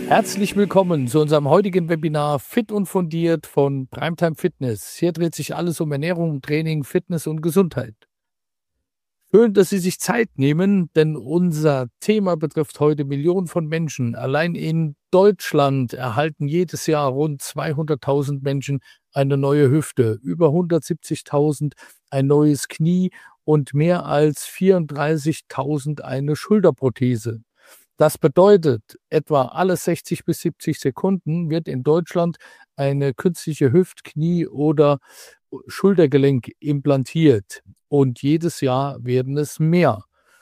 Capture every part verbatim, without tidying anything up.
Herzlich willkommen zu unserem heutigen Webinar Fit und Fundiert von Primetime Fitness. Hier dreht sich alles um Ernährung, Training, Fitness und Gesundheit. Schön, dass Sie sich Zeit nehmen, denn unser Thema betrifft heute Millionen von Menschen. Allein in Deutschland erhalten jedes Jahr rund zweihunderttausend Menschen eine neue Hüfte, über hundertsiebzigtausend ein neues Knie und mehr als vierunddreißigtausend eine Schulterprothese. Das bedeutet, etwa alle sechzig bis siebzig Sekunden wird in Deutschland eine künstliche Hüft-, Knie- oder Schultergelenk implantiert und jedes Jahr werden es mehr.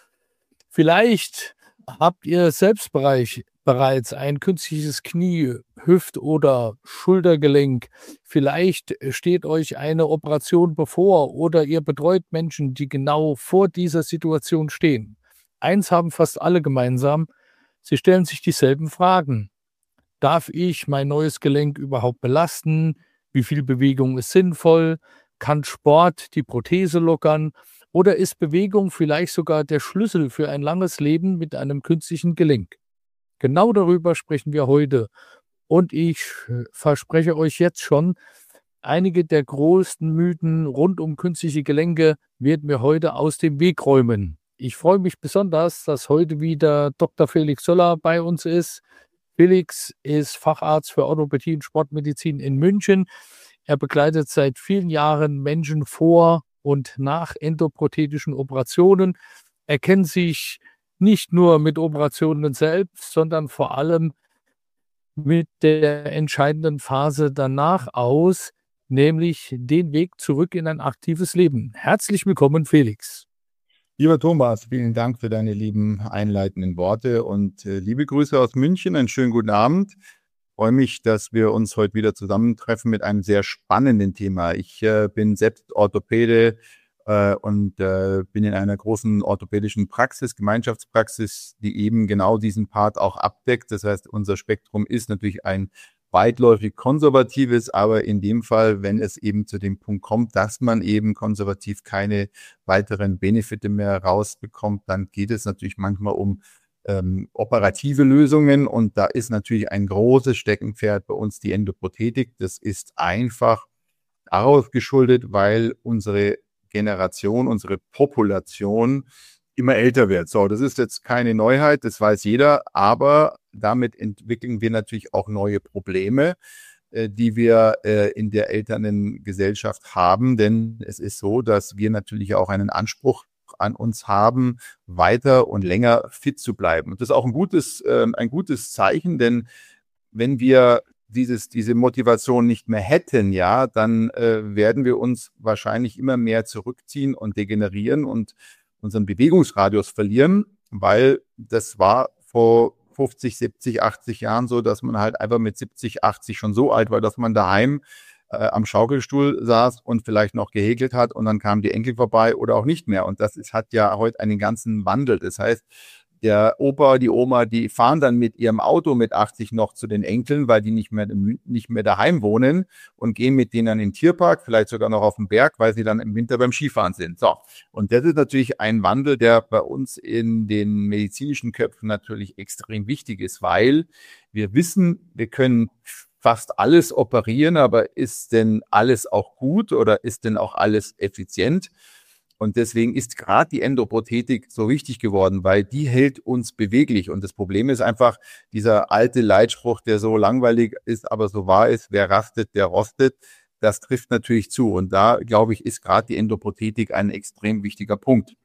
Vielleicht habt ihr selbst bereits ein künstliches Knie-, Hüft- oder Schultergelenk. Vielleicht steht euch eine Operation bevor oder ihr betreut Menschen, die genau vor dieser Situation stehen. Eins haben fast alle gemeinsam: Sie stellen sich dieselben Fragen. Darf ich mein neues Gelenk überhaupt belasten? Wie viel Bewegung ist sinnvoll? Kann Sport die Prothese lockern? Oder ist Bewegung vielleicht sogar der Schlüssel für ein langes Leben mit einem künstlichen Gelenk? Genau darüber sprechen wir heute. Und ich verspreche euch jetzt schon, einige der größten Mythen rund um künstliche Gelenke werden wir heute aus dem Weg räumen. Ich freue mich besonders, dass heute wieder Doktor Felix Soller bei uns ist. Felix ist Facharzt für Orthopädie und Sportmedizin in München. Er begleitet seit vielen Jahren Menschen vor und nach endoprothetischen Operationen. Er kennt sich nicht nur mit Operationen selbst, sondern vor allem mit der entscheidenden Phase danach aus, nämlich den Weg zurück in ein aktives Leben. Herzlich willkommen, Felix. Lieber Thomas, vielen Dank für deine lieben einleitenden Worte und äh, liebe Grüße aus München. Einen schönen guten Abend. Ich freue mich, dass wir uns heute wieder zusammentreffen mit einem sehr spannenden Thema. Ich äh, bin selbst Orthopäde äh, und äh, bin in einer großen orthopädischen Praxis, Gemeinschaftspraxis, die eben genau diesen Part auch abdeckt. Das heißt, unser Spektrum ist natürlich ein weitläufig konservatives, aber in dem Fall, wenn es eben zu dem Punkt kommt, dass man eben konservativ keine weiteren Benefite mehr rausbekommt, dann geht es natürlich manchmal um ähm, operative Lösungen und da ist natürlich ein großes Steckenpferd bei uns die Endoprothetik. Das ist einfach daraus geschuldet, weil unsere Generation, unsere Population immer älter wird. So, das ist jetzt keine Neuheit, das weiß jeder, aber damit entwickeln wir natürlich auch neue Probleme, äh, die wir äh, in der älternen Gesellschaft haben, denn es ist so, dass wir natürlich auch einen Anspruch an uns haben, weiter und länger fit zu bleiben. Und das ist auch ein gutes, äh, ein gutes Zeichen, denn wenn wir dieses, diese Motivation nicht mehr hätten, ja, dann äh, werden wir uns wahrscheinlich immer mehr zurückziehen und degenerieren und unseren Bewegungsradius verlieren, weil das war vor fünfzig, siebzig, achtzig Jahren so, dass man halt einfach mit siebzig, achtzig schon so alt war, dass man daheim äh, am Schaukelstuhl saß und vielleicht noch gehäkelt hat und dann kamen die Enkel vorbei oder auch nicht mehr. Und das ist, hat ja heute einen ganzen Wandel. Das heißt, der Opa, die Oma, die fahren dann mit ihrem Auto mit achtzig noch zu den Enkeln, weil die nicht mehr, nicht mehr daheim wohnen und gehen mit denen in den Tierpark, vielleicht sogar noch auf den Berg, weil sie dann im Winter beim Skifahren sind. So. Und das ist natürlich ein Wandel, der bei uns in den medizinischen Köpfen natürlich extrem wichtig ist, weil wir wissen, wir können fast alles operieren, aber ist denn alles auch gut oder ist denn auch alles effizient? Und deswegen ist gerade die Endoprothetik so wichtig geworden, weil die hält uns beweglich. Und das Problem ist einfach dieser alte Leitspruch, der so langweilig ist, aber so wahr ist: Wer rastet, der rostet. Das trifft natürlich zu. Und da, glaube ich, ist gerade die Endoprothetik ein extrem wichtiger Punkt.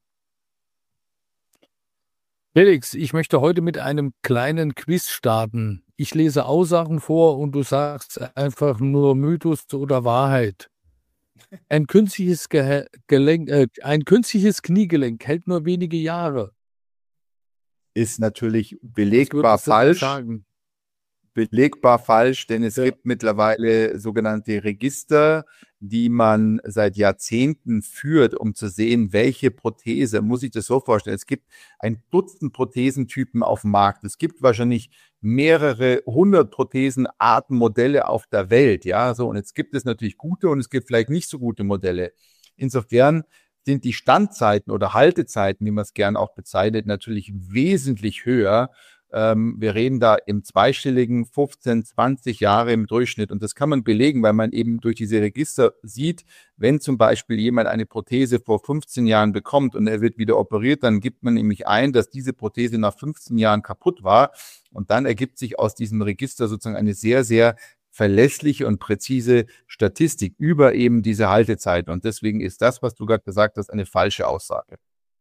Felix, ich möchte heute mit einem kleinen Quiz starten. Ich lese Aussagen vor und du sagst einfach nur Mythos oder Wahrheit. Ein künstliches, Ge Gelenk, äh, ein künstliches Kniegelenk hält nur wenige Jahre. Ist natürlich belegbar falsch. Sagen? Belegbar falsch, denn es Ja. gibt mittlerweile sogenannte Register, die man seit Jahrzehnten führt, um zu sehen, welche Prothese, muss ich das so vorstellen, es gibt ein Dutzend Prothesentypen auf dem Markt. Es gibt wahrscheinlich mehrere hundert Prothesenarten, Modelle auf der Welt, ja, so. Und jetzt gibt es natürlich gute und es gibt vielleicht nicht so gute Modelle. Insofern sind die Standzeiten oder Haltezeiten, wie man es gern auch bezeichnet, natürlich wesentlich höher. Ähm, wir reden da im zweistelligen fünfzehn, zwanzig Jahre im Durchschnitt. Und das kann man belegen, weil man eben durch diese Register sieht, wenn zum Beispiel jemand eine Prothese vor fünfzehn Jahren bekommt und er wird wieder operiert, dann gibt man nämlich ein, dass diese Prothese nach fünfzehn Jahren kaputt war. Und dann ergibt sich aus diesem Register sozusagen eine sehr, sehr verlässliche und präzise Statistik über eben diese Haltezeit. Und deswegen ist das, was du gerade gesagt hast, eine falsche Aussage.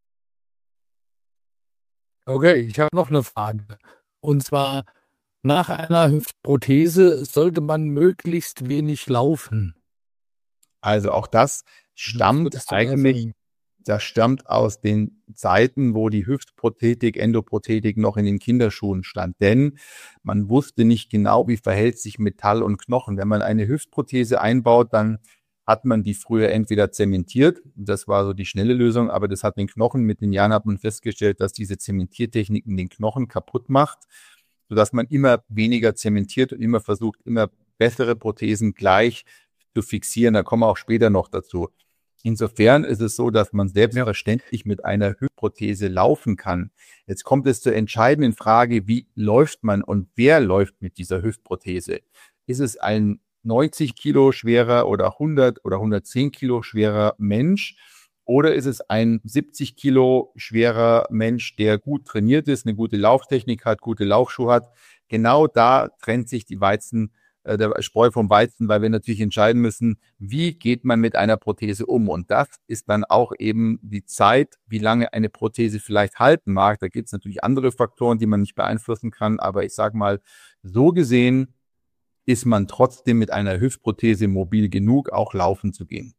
Okay, ich habe noch eine Frage. Und zwar, nach einer Hüftprothese sollte man möglichst wenig laufen. Also auch das stammt Würdest du da eigentlich, sagen? das stammt aus den Zeiten, wo die Hüftprothetik, Endoprothetik noch in den Kinderschuhen stand. Denn man wusste nicht genau, wie verhält sich Metall und Knochen. Wenn man eine Hüftprothese einbaut, dann hat man die früher entweder zementiert, das war so die schnelle Lösung, aber das hat den Knochen, mit den Jahren hat man festgestellt, dass diese Zementiertechniken den Knochen kaputt macht, sodass man immer weniger zementiert und immer versucht, immer bessere Prothesen gleich zu fixieren. Da kommen wir auch später noch dazu. Insofern ist es so, dass man selbstverständlich mit einer Hüftprothese laufen kann. Jetzt kommt es zur entscheidenden Frage, wie läuft man und wer läuft mit dieser Hüftprothese? Ist es ein neunzig Kilo schwerer oder hundert oder hundertzehn Kilo schwerer Mensch? Oder ist es ein siebzig Kilo schwerer Mensch, der gut trainiert ist, eine gute Lauftechnik hat, gute Laufschuhe hat? Genau da trennt sich die Weizen, äh, der Spreu vom Weizen, weil wir natürlich entscheiden müssen, wie geht man mit einer Prothese um? Und das ist dann auch eben die Zeit, wie lange eine Prothese vielleicht halten mag. Da gibt es natürlich andere Faktoren, die man nicht beeinflussen kann. Aber ich sage mal, so gesehen ist man trotzdem mit einer Hüftprothese mobil genug, auch laufen zu gehen.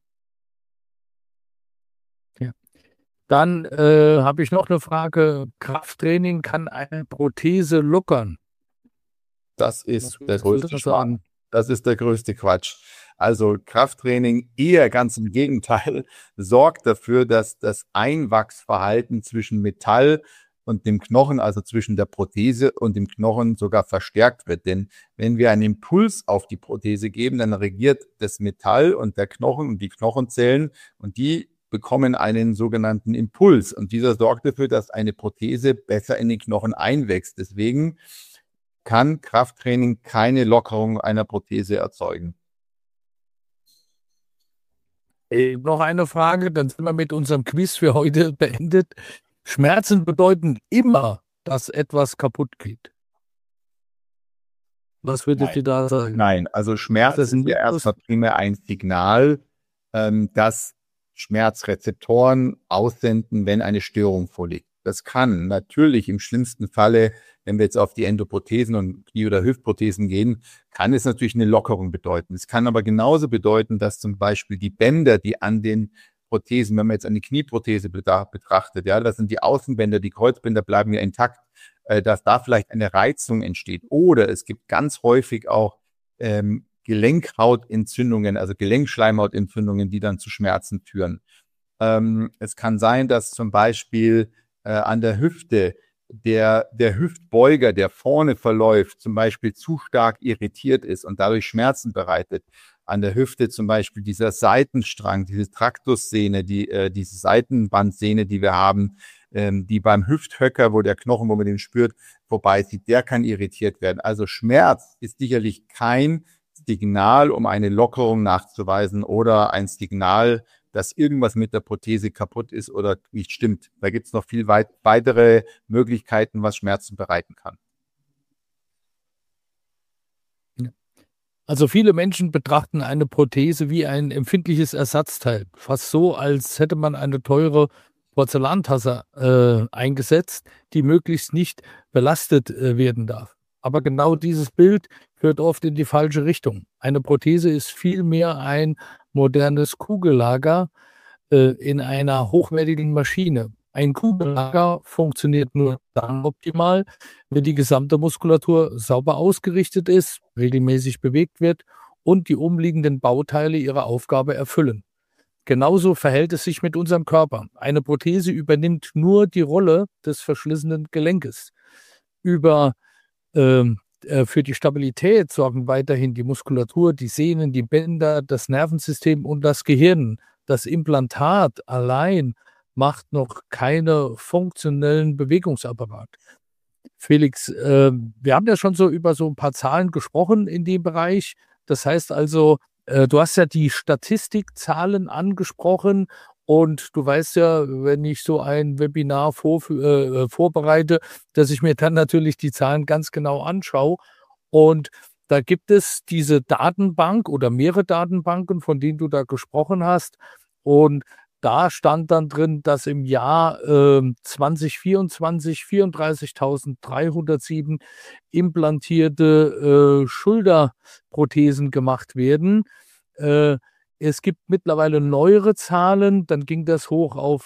Ja. Dann äh, habe ich noch eine Frage. Krafttraining kann eine Prothese lockern. Das ist Was der würdest du größte da Schmarrn. sagen? Das ist der größte Quatsch. Also Krafttraining eher ganz im Gegenteil sorgt dafür, dass das Einwachsverhalten zwischen Metall und dem Knochen, also zwischen der Prothese und dem Knochen sogar verstärkt wird. Denn wenn wir einen Impuls auf die Prothese geben, dann reagiert das Metall und der Knochen und die Knochenzellen und die bekommen einen sogenannten Impuls. Und dieser sorgt dafür, dass eine Prothese besser in den Knochen einwächst. Deswegen kann Krafttraining keine Lockerung einer Prothese erzeugen. Äh, noch eine Frage, dann sind wir mit unserem Quiz für heute beendet. Schmerzen bedeuten immer, dass etwas kaputt geht. Was würdet Nein. ihr da sagen? Nein, also Schmerz Das ist sind ja erstmal primär ein Signal, ähm, dass Schmerzrezeptoren aussenden, wenn eine Störung vorliegt. Das kann natürlich im schlimmsten Falle, wenn wir jetzt auf die Endoprothesen und Knie- oder Hüftprothesen gehen, kann es natürlich eine Lockerung bedeuten. Es kann aber genauso bedeuten, dass zum Beispiel die Bänder, die an den Prothesen, wenn man jetzt eine Knieprothese betrachtet, ja, das sind die Außenbänder, die Kreuzbänder bleiben ja intakt, äh, dass da vielleicht eine Reizung entsteht. Oder es gibt ganz häufig auch ähm, Gelenkhautentzündungen, also Gelenkschleimhautentzündungen, die dann zu Schmerzen führen. Ähm, es kann sein, dass zum Beispiel äh, an der Hüfte der, der Hüftbeuger, der vorne verläuft, zum Beispiel zu stark irritiert ist und dadurch Schmerzen bereitet. An der Hüfte zum Beispiel dieser Seitenstrang, diese Traktussehne, die, äh, diese Seitenbandsehne, die wir haben, ähm, die beim Hüfthöcker, wo der Knochen, wo man den spürt, vorbeizieht, der kann irritiert werden. Also Schmerz ist sicherlich kein Signal, um eine Lockerung nachzuweisen oder ein Signal, dass irgendwas mit der Prothese kaputt ist oder nicht stimmt. Da gibt es noch viel weit, weitere Möglichkeiten, was Schmerzen bereiten kann. Also viele Menschen betrachten eine Prothese wie ein empfindliches Ersatzteil. Fast so, als hätte man eine teure Porzellantasse äh, eingesetzt, die möglichst nicht belastet äh, werden darf. Aber genau dieses Bild führt oft in die falsche Richtung. Eine Prothese ist vielmehr ein modernes Kugellager äh, in einer hochwertigen Maschine. Ein Kugellager funktioniert nur dann optimal, wenn die gesamte Muskulatur sauber ausgerichtet ist, regelmäßig bewegt wird und die umliegenden Bauteile ihre Aufgabe erfüllen. Genauso verhält es sich mit unserem Körper. Eine Prothese übernimmt nur die Rolle des verschlissenen Gelenkes. Über ähm, äh, für die Stabilität sorgen weiterhin die Muskulatur, die Sehnen, die Bänder, das Nervensystem und das Gehirn. Das Implantat allein macht noch keine funktionellen Bewegungsapparat. Felix, äh, wir haben ja schon so über so ein paar Zahlen gesprochen in dem Bereich. Das heißt also, äh, du hast ja die Statistikzahlen angesprochen und du weißt ja, wenn ich so ein Webinar vor, äh, vorbereite, dass ich mir dann natürlich die Zahlen ganz genau anschaue. Und da gibt es diese Datenbank oder mehrere Datenbanken, von denen du da gesprochen hast. Und da stand dann drin, dass im Jahr äh, zwanzig vierundzwanzig vierunddreißigtausenddreihundertsieben implantierte äh, Schulterprothesen gemacht werden. Äh, es gibt mittlerweile neuere Zahlen, dann ging das hoch auf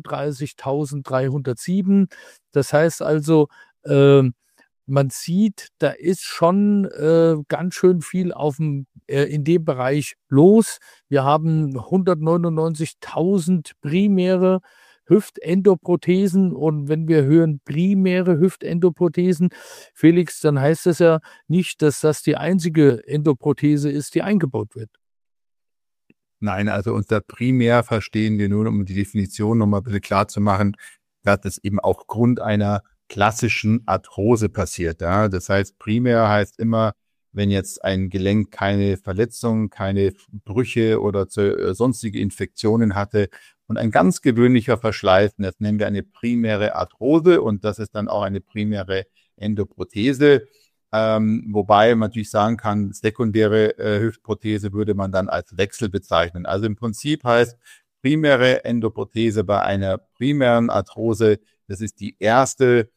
vierunddreißigtausenddreihundertsieben. Das heißt also, äh, man sieht, da ist schon äh, ganz schön viel auf dem, äh, in dem Bereich los. Wir haben hundertneunundneunzigtausend primäre Hüftendoprothesen und wenn wir hören primäre Hüftendoprothesen, Felix, dann heißt das ja nicht, dass das die einzige Endoprothese ist, die eingebaut wird. Nein, also unter primär verstehen wir nur, um die Definition nochmal ein bisschen klar zu machen, dass es eben auch Grund einer klassischen Arthrose passiert. Ja? Das heißt, primär heißt immer, wenn jetzt ein Gelenk keine Verletzung, keine Brüche oder sonstige Infektionen hatte und ein ganz gewöhnlicher Verschleiß, das nennen wir eine primäre Arthrose und das ist dann auch eine primäre Endoprothese. Ähm, wobei man natürlich sagen kann, sekundäre äh, Hüftprothese würde man dann als Wechsel bezeichnen. Also im Prinzip heißt primäre Endoprothese bei einer primären Arthrose, das ist die erste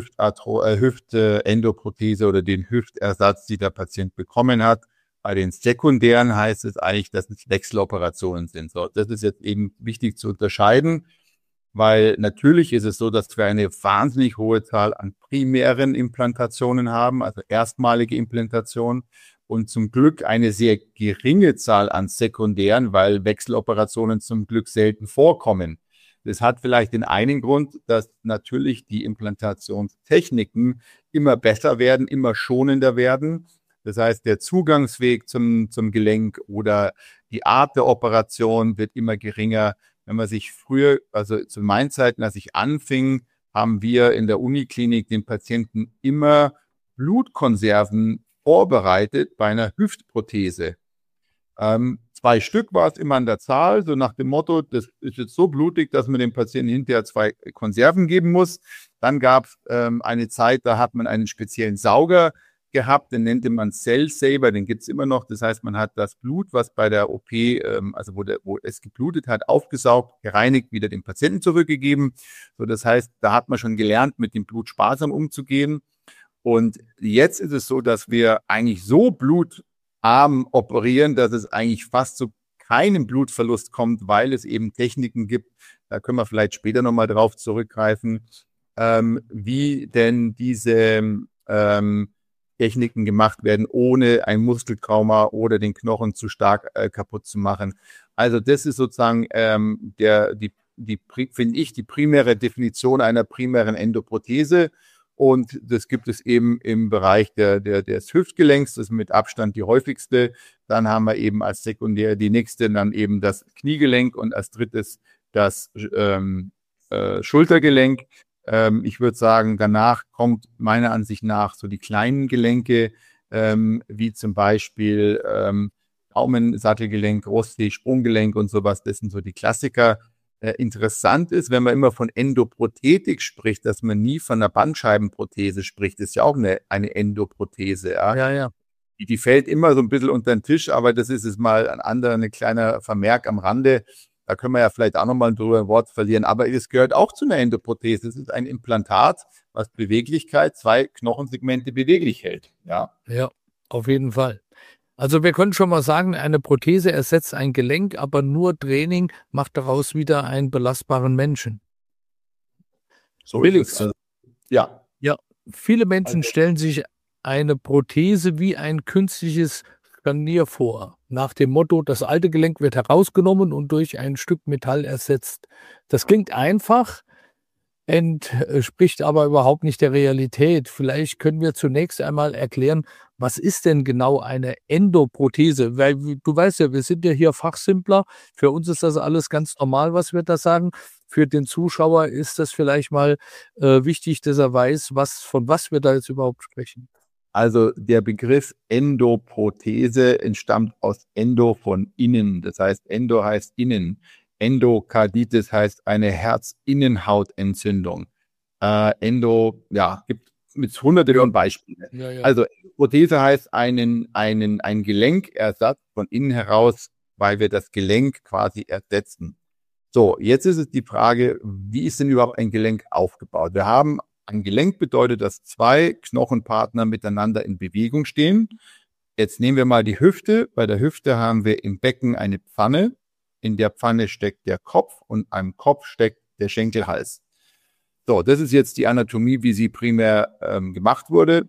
Hüftendoprothese oder den Hüftersatz, die der Patient bekommen hat. Bei den sekundären heißt es eigentlich, dass es Wechseloperationen sind. So, das ist jetzt eben wichtig zu unterscheiden, weil natürlich ist es so, dass wir eine wahnsinnig hohe Zahl an primären Implantationen haben, also erstmalige Implantationen und zum Glück eine sehr geringe Zahl an sekundären, weil Wechseloperationen zum Glück selten vorkommen. Das hat vielleicht den einen Grund, dass natürlich die Implantationstechniken immer besser werden, immer schonender werden. Das heißt, der Zugangsweg zum, zum Gelenk oder die Art der Operation wird immer geringer. Wenn man sich früher, also zu meinen Zeiten, als ich anfing, haben wir in der Uniklinik den Patienten immer Blutkonserven vorbereitet bei einer Hüftprothese. Ähm, zwei Stück war es immer an der Zahl, so nach dem Motto, das ist jetzt so blutig, dass man dem Patienten hinterher zwei Konserven geben muss. Dann gab es ähm, eine Zeit, da hat man einen speziellen Sauger gehabt, den nannte man Cell Saver, den gibt es immer noch. Das heißt, man hat das Blut, was bei der O P, ähm, also wo, der, wo es geblutet hat, aufgesaugt, gereinigt, wieder dem Patienten zurückgegeben. So, das heißt, da hat man schon gelernt, mit dem Blut sparsam umzugehen. Und jetzt ist es so, dass wir eigentlich so blutarm operieren, dass es eigentlich fast zu keinem Blutverlust kommt, weil es eben Techniken gibt, da können wir vielleicht später nochmal drauf zurückgreifen, ähm, wie denn diese ähm, Techniken gemacht werden, ohne ein Muskeltrauma oder den Knochen zu stark äh, kaputt zu machen. Also das ist sozusagen ähm, der, die, die finde ich, die primäre Definition einer primären Endoprothese. Und das gibt es eben im Bereich der, der, des Hüftgelenks, das ist mit Abstand die häufigste. Dann haben wir eben als sekundär die nächste, dann eben das Kniegelenk und als drittes das ähm, äh, Schultergelenk. Ähm, ich würde sagen, danach kommt meiner Ansicht nach so die kleinen Gelenke, ähm, wie zum Beispiel ähm, Daumensattelgelenk, Großzeh, Sprunggelenk und sowas. Das sind so die Klassiker. Äh, interessant ist, wenn man immer von Endoprothetik spricht, dass man nie von einer Bandscheibenprothese spricht. Das ist ja auch eine, eine Endoprothese. Ja, Ja, ja. Die, die fällt immer so ein bisschen unter den Tisch, aber das ist jetzt mal ein anderer, ein kleiner Vermerk am Rande. Da können wir ja vielleicht auch nochmal drüber ein Wort verlieren. Aber es gehört auch zu einer Endoprothese. Es ist ein Implantat, was Beweglichkeit, zwei Knochensegmente beweglich hält. Ja, Ja, auf jeden Fall. Also wir können schon mal sagen, eine Prothese ersetzt ein Gelenk, aber nur Training macht daraus wieder einen belastbaren Menschen. so Felix, ist es. Also, ja. Ja, viele Menschen Also, stellen sich eine Prothese wie ein künstliches Scharnier vor. Nach dem Motto, das alte Gelenk wird herausgenommen und durch ein Stück Metall ersetzt. Das klingt einfach, entspricht aber überhaupt nicht der Realität. Vielleicht können wir zunächst einmal erklären, was ist denn genau eine Endoprothese? Weil du weißt ja, wir sind ja hier Fachsimpler. Für uns ist das alles ganz normal, was wir da sagen. für den Zuschauer ist das vielleicht mal äh, wichtig, dass er weiß, was, von was wir da jetzt überhaupt sprechen. Also der Begriff Endoprothese entstammt aus Endo von innen. Das heißt, Endo heißt innen. Endokarditis heißt eine Herzinnenhautentzündung. Äh, Endo, ja, gibt mit hunderte von Beispielen. Ja, ja. Also Prothese heißt einen, einen, ein Gelenkersatz von innen heraus, weil wir das Gelenk quasi ersetzen. So, jetzt ist es die Frage, wie ist denn überhaupt ein Gelenk aufgebaut? Wir haben ein Gelenk bedeutet, dass zwei Knochenpartner miteinander in Bewegung stehen. Jetzt nehmen wir mal die Hüfte. Bei der Hüfte haben wir im Becken eine Pfanne. In der Pfanne steckt der Kopf und am Kopf steckt der Schenkelhals. So, das ist jetzt die Anatomie, wie sie primär ähm, gemacht wurde,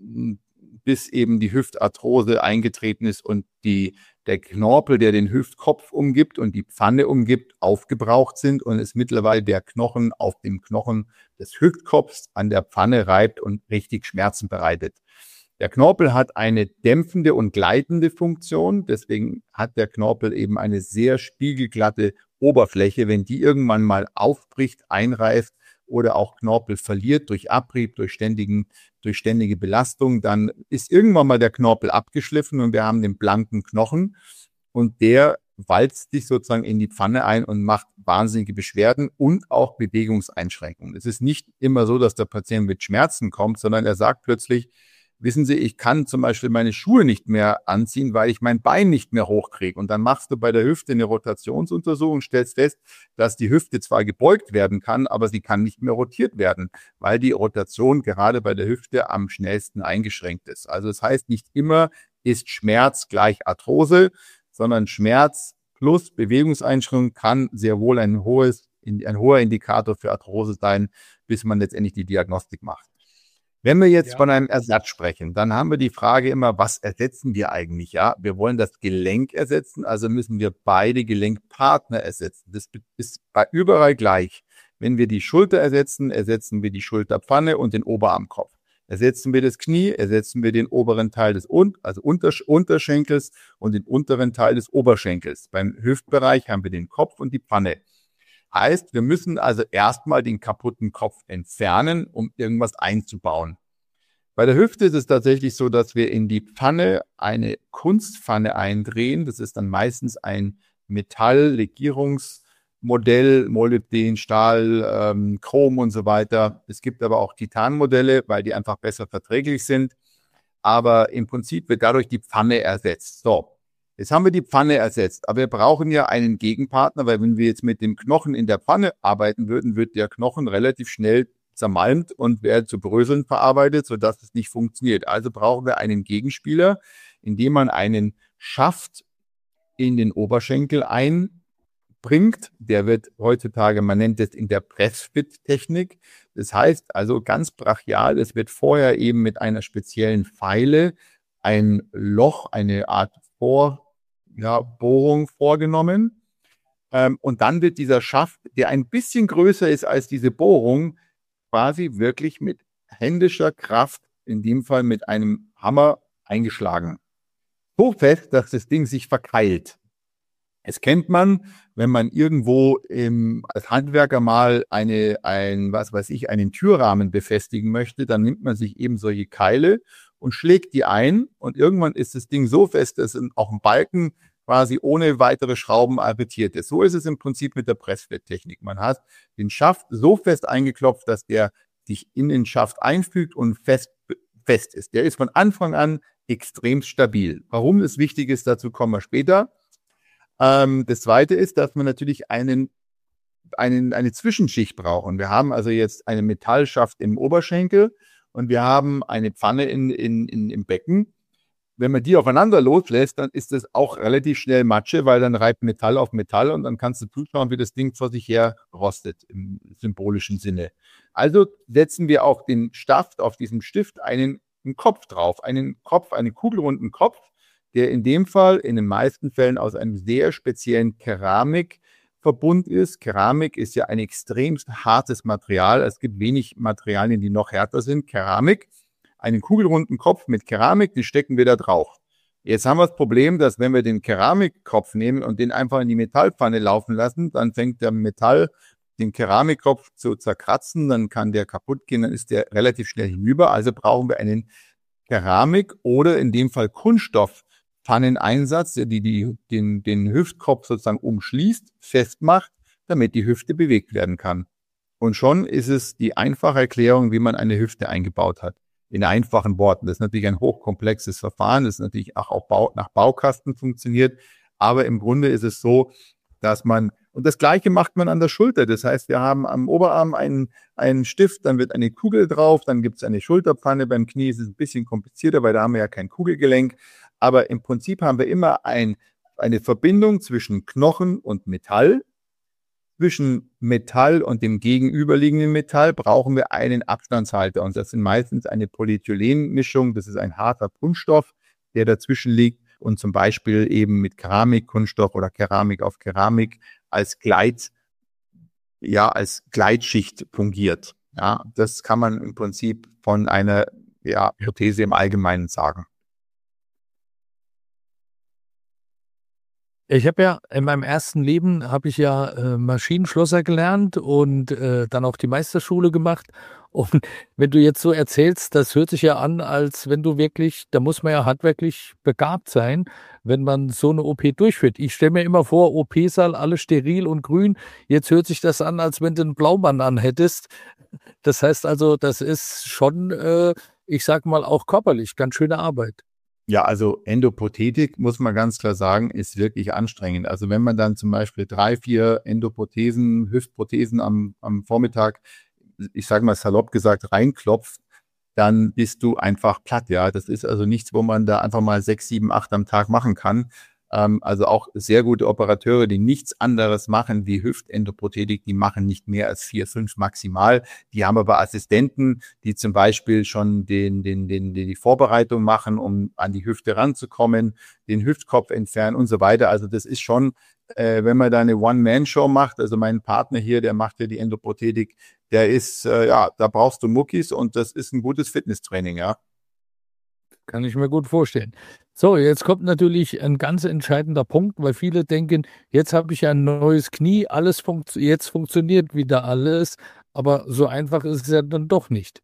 bis eben die Hüftarthrose eingetreten ist und die, der Knorpel, der den Hüftkopf umgibt und die Pfanne umgibt, aufgebraucht sind und es mittlerweile der Knochen auf dem Knochen des Hüftkopfs an der Pfanne reibt und richtig Schmerzen bereitet. Der Knorpel hat eine dämpfende und gleitende Funktion, deswegen hat der Knorpel eben eine sehr spiegelglatte Oberfläche. Wenn die irgendwann mal aufbricht, einreißt oder auch Knorpel verliert durch Abrieb, durch, ständigen, durch ständige Belastung, dann ist irgendwann mal der Knorpel abgeschliffen und wir haben den blanken Knochen und der walzt sich sozusagen in die Pfanne ein und macht wahnsinnige Beschwerden und auch Bewegungseinschränkungen. Es ist nicht immer so, dass der Patient mit Schmerzen kommt, sondern er sagt plötzlich, wissen Sie, ich kann zum Beispiel meine Schuhe nicht mehr anziehen, weil ich mein Bein nicht mehr hochkriege. Und dann machst du bei der Hüfte eine Rotationsuntersuchung und stellst fest, dass die Hüfte zwar gebeugt werden kann, aber sie kann nicht mehr rotiert werden, weil die Rotation gerade bei der Hüfte am schnellsten eingeschränkt ist. Also das heißt, nicht immer ist Schmerz gleich Arthrose, sondern Schmerz plus Bewegungseinschränkung kann sehr wohl ein hohes, ein hoher Indikator für Arthrose sein, bis man letztendlich die Diagnostik macht. Wenn wir jetzt ja. von einem Ersatz sprechen, dann haben wir die Frage immer, was ersetzen wir eigentlich? Ja, wir wollen das Gelenk ersetzen, also müssen wir beide Gelenkpartner ersetzen. Das ist bei überall gleich. Wenn wir die Schulter ersetzen, ersetzen wir die Schulterpfanne und den Oberarmkopf. Ersetzen wir das Knie, ersetzen wir den oberen Teil des also Unterschenkels und den unteren Teil des Oberschenkels. Beim Hüftbereich haben wir den Kopf und die Pfanne. Heißt, wir müssen also erstmal den kaputten Kopf entfernen, um irgendwas einzubauen. Bei der Hüfte ist es tatsächlich so, dass wir in die Pfanne eine Kunstpfanne eindrehen. Das ist dann meistens ein Metalllegierungsmodell, Molybden, Stahl, ähm, Chrom und so weiter. Es gibt aber auch Titanmodelle, weil die einfach besser verträglich sind. Aber im Prinzip wird dadurch die Pfanne ersetzt. So. Jetzt haben wir die Pfanne ersetzt, aber wir brauchen ja einen Gegenpartner, weil wenn wir jetzt mit dem Knochen in der Pfanne arbeiten würden, wird der Knochen relativ schnell zermalmt und wäre zu Bröseln verarbeitet, sodass es nicht funktioniert. Also brauchen wir einen Gegenspieler, indem man einen Schaft in den Oberschenkel einbringt. Der wird heutzutage, man nennt es in der Pressfit-Technik. Das heißt also ganz brachial, es wird vorher eben mit einer speziellen Feile ein Loch, eine Art Vor Ja, Bohrung vorgenommen. Ähm, und dann wird dieser Schaft, der ein bisschen größer ist als diese Bohrung, quasi wirklich mit händischer Kraft, in dem Fall mit einem Hammer, eingeschlagen. So fest, dass das Ding sich verkeilt. Es kennt man, wenn man irgendwo im, als Handwerker mal eine, ein, was weiß ich, einen Türrahmen befestigen möchte, dann nimmt man sich eben solche Keile und schlägt die ein und irgendwann ist das Ding so fest, dass auch ein Balken quasi ohne weitere Schrauben arretiert ist. So ist es im Prinzip mit der Pressfit-Technik. Man hat den Schaft so fest eingeklopft, dass der sich in den Schaft einfügt und fest, fest ist. Der ist von Anfang an extrem stabil. Warum es wichtig ist, dazu kommen wir später. Ähm, das Zweite ist, dass man natürlich einen, einen, eine Zwischenschicht braucht. Und wir haben also jetzt einen Metallschaft im Oberschenkel und wir haben eine Pfanne in, in, in, im Becken. Wenn man die aufeinander loslässt, dann ist das auch relativ schnell Matsche, weil dann reibt Metall auf Metall und dann kannst du zuschauen, wie das Ding vor sich her rostet im symbolischen Sinne. Also setzen wir auch den Staft auf diesem Stift einen, einen Kopf drauf, einen Kopf, einen kugelrunden Kopf, der in dem Fall in den meisten Fällen aus einem sehr speziellen Keramikverbund ist. Keramik ist ja ein extremst hartes Material. Es gibt wenig Materialien, die noch härter sind. Keramik. Einen kugelrunden Kopf mit Keramik, den stecken wir da drauf. Jetzt haben wir das Problem, dass wenn wir den Keramikkopf nehmen und den einfach in die Metallpfanne laufen lassen, dann fängt der Metall den Keramikkopf zu zerkratzen, dann kann der kaputt gehen, dann ist der relativ schnell hinüber. Also brauchen wir einen Keramik- oder in dem Fall Kunststoffpfanneneinsatz, der die, die, den, den Hüftkopf sozusagen umschließt, festmacht, damit die Hüfte bewegt werden kann. Und schon ist es die einfache Erklärung, wie man eine Hüfte eingebaut hat. In einfachen Worten. Das ist natürlich ein hochkomplexes Verfahren, das ist natürlich auch auf Bau, nach Baukasten funktioniert. Aber im Grunde ist es so, dass man, und das Gleiche macht man an der Schulter. Das heißt, wir haben am Oberarm einen, einen Stift, dann wird eine Kugel drauf, dann gibt es eine Schulterpfanne. Beim Knie ist es ein bisschen komplizierter, weil da haben wir ja kein Kugelgelenk. Aber im Prinzip haben wir immer ein, eine Verbindung zwischen Knochen und Metall. Zwischen Metall und dem gegenüberliegenden Metall brauchen wir einen Abstandshalter. Und das sind meistens eine Polyethylenmischung. Das ist ein harter Kunststoff, der dazwischen liegt und zum Beispiel eben mit Keramik, Kunststoff oder Keramik auf Keramik als Gleit, ja, als Gleitschicht fungiert. Ja, das kann man im Prinzip von einer, ja, Prothese im Allgemeinen sagen. Ich habe ja in meinem ersten Leben habe ich ja äh, Maschinenschlosser gelernt und äh, dann auch die Meisterschule gemacht. Und wenn du jetzt so erzählst, das hört sich ja an, als wenn du wirklich, da muss man ja handwerklich begabt sein, wenn man so eine O P durchführt. Ich stelle mir immer vor, O P-Saal, alles steril und grün. Jetzt hört sich das an, als wenn du einen Blaumann anhättest. Das heißt also, das ist schon, äh, ich sag mal, auch körperlich ganz schöne Arbeit. Ja, also Endoprothetik, muss man ganz klar sagen, ist wirklich anstrengend. Also wenn man dann zum Beispiel drei, vier Endoprothesen, Hüftprothesen am, am Vormittag, ich sage mal salopp gesagt, reinklopft, dann bist du einfach platt. Ja, das ist also nichts, wo man da einfach mal sechs, sieben, acht am Tag machen kann. Ähm, also auch sehr gute Operateure, die nichts anderes machen wie Hüftendoprothetik, die machen nicht mehr als vier, fünf maximal. Die haben aber Assistenten, die zum Beispiel schon den, den, den, die Vorbereitung machen, um an die Hüfte ranzukommen, den Hüftkopf entfernen und so weiter. Also das ist schon, äh, wenn man da eine One-Man-Show macht, also mein Partner hier, der macht ja die Endoprothetik, der ist, äh, ja, da brauchst du Muckis und das ist ein gutes Fitnesstraining, ja. Kann ich mir gut vorstellen. So, jetzt kommt natürlich ein ganz entscheidender Punkt, weil viele denken, jetzt habe ich ein neues Knie, alles funkt, jetzt funktioniert wieder alles, aber so einfach ist es ja dann doch nicht.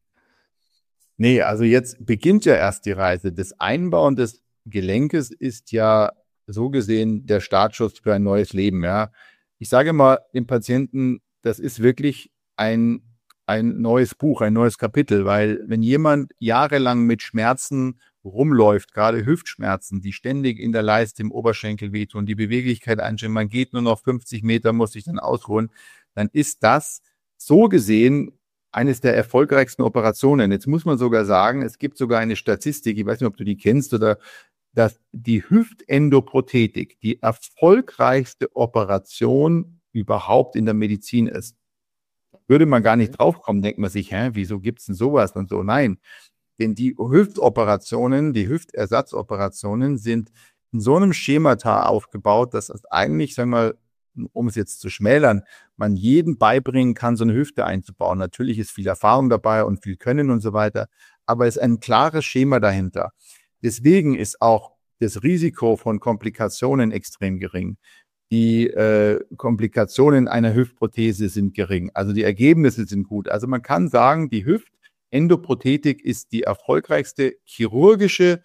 Nee, also jetzt beginnt ja erst die Reise. Das Einbauen des Gelenkes ist ja so gesehen der Startschuss für ein neues Leben, ja. Ich sage mal dem Patienten, das ist wirklich ein, ein neues Buch, ein neues Kapitel, weil wenn jemand jahrelang mit Schmerzen rumläuft, gerade Hüftschmerzen, die ständig in der Leiste im Oberschenkel wehtun, die Beweglichkeit einschränken, man geht nur noch fünfzig Meter, muss sich dann ausruhen, dann ist das so gesehen eines der erfolgreichsten Operationen. Jetzt muss man sogar sagen, es gibt sogar eine Statistik, ich weiß nicht, ob du die kennst, oder dass die Hüftendoprothetik die erfolgreichste Operation überhaupt in der Medizin ist. Würde man gar nicht draufkommen, denkt man sich, hä, wieso gibt's denn sowas und so? Nein, denn die Hüftoperationen, die Hüftersatzoperationen sind in so einem Schemata aufgebaut, dass es eigentlich, sagen wir mal, um es jetzt zu schmälern, man jedem beibringen kann, so eine Hüfte einzubauen. Natürlich ist viel Erfahrung dabei und viel Können und so weiter, aber es ist ein klares Schema dahinter. Deswegen ist auch das Risiko von Komplikationen extrem gering. Die äh, Komplikationen einer Hüftprothese sind gering. Also die Ergebnisse sind gut. Also man kann sagen, die Hüftendoprothetik ist die erfolgreichste chirurgische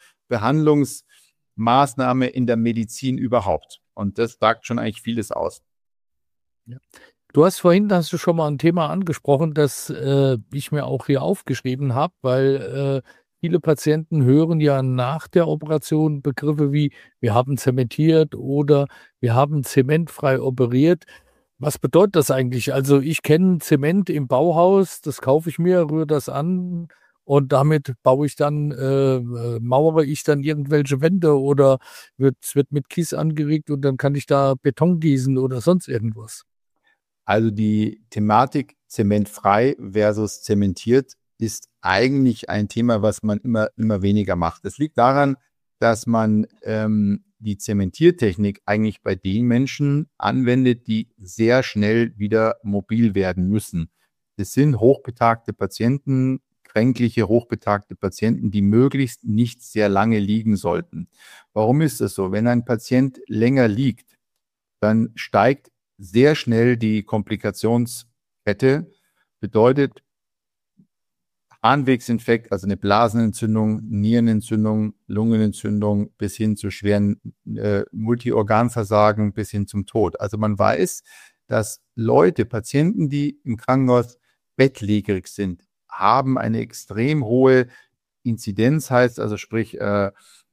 Behandlungsmaßnahme in der Medizin überhaupt. Und das sagt schon eigentlich vieles aus. Ja. Du hast vorhin, hast du schon mal ein Thema angesprochen, das äh, ich mir auch hier aufgeschrieben habe, weil äh, viele Patienten hören ja nach der Operation Begriffe wie, wir haben zementiert oder wir haben zementfrei operiert. Was bedeutet das eigentlich? Also ich kenne Zement im Bauhaus, das kaufe ich mir, rühre das an und damit baue ich dann, äh, mauere ich dann irgendwelche Wände oder wird, es wird mit Kies angeregt und dann kann ich da Beton gießen oder sonst irgendwas. Also die Thematik zementfrei versus zementiert ist eigentlich ein Thema, was man immer, immer weniger macht. Das liegt daran, dass man ähm, die Zementiertechnik eigentlich bei den Menschen anwendet, die sehr schnell wieder mobil werden müssen. Das sind hochbetagte Patienten, kränkliche, hochbetagte Patienten, die möglichst nicht sehr lange liegen sollten. Warum ist das so? Wenn ein Patient länger liegt, dann steigt sehr schnell die Komplikations- Kette bedeutet Harnwegsinfekt, also eine Blasenentzündung, Nierenentzündung, Lungenentzündung bis hin zu schweren äh, Multiorganversagen bis hin zum Tod. Also man weiß, dass Leute, Patienten, die im Krankenhaus bettlägerig sind, haben eine extrem hohe Inzidenz, heißt also sprich äh, äh,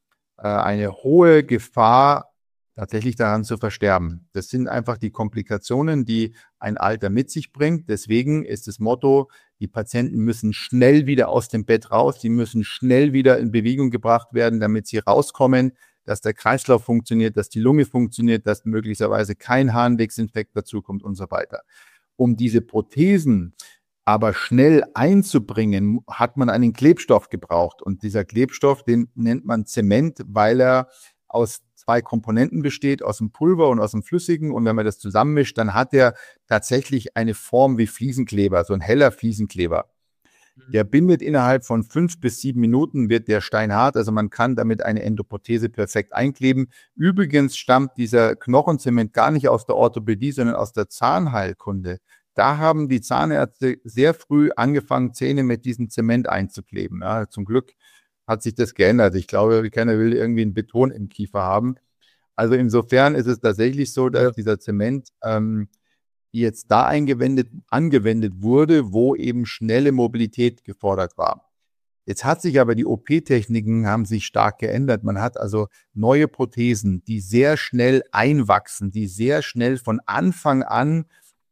eine hohe Gefahr, tatsächlich daran zu versterben. Das sind einfach die Komplikationen, die ein Alter mit sich bringt. Deswegen ist das Motto, die Patienten müssen schnell wieder aus dem Bett raus, die müssen schnell wieder in Bewegung gebracht werden, damit sie rauskommen, dass der Kreislauf funktioniert, dass die Lunge funktioniert, dass möglicherweise kein Harnwegsinfekt dazukommt und so weiter. Um diese Prothesen aber schnell einzubringen, hat man einen Klebstoff gebraucht. Und dieser Klebstoff, den nennt man Zement, weil er aus zwei Komponenten besteht, aus dem Pulver und aus dem Flüssigen. Und wenn man das zusammenmischt, dann hat er tatsächlich eine Form wie Fliesenkleber, so ein heller Fliesenkleber. Der bindet innerhalb von fünf bis sieben Minuten, wird der steinhart. Also man kann damit eine Endoprothese perfekt einkleben. Übrigens stammt dieser Knochenzement gar nicht aus der Orthopädie, sondern aus der Zahnheilkunde. Da haben die Zahnärzte sehr früh angefangen, Zähne mit diesem Zement einzukleben. Ja, zum Glück hat sich das geändert. Ich glaube, keiner will irgendwie einen Beton im Kiefer haben. Also insofern ist es tatsächlich so, dass dieser Zement ähm, jetzt da eingewendet, angewendet wurde, wo eben schnelle Mobilität gefordert war. Jetzt hat sich aber die O P-Techniken haben sich stark geändert. Man hat also neue Prothesen, die sehr schnell einwachsen, die sehr schnell von Anfang an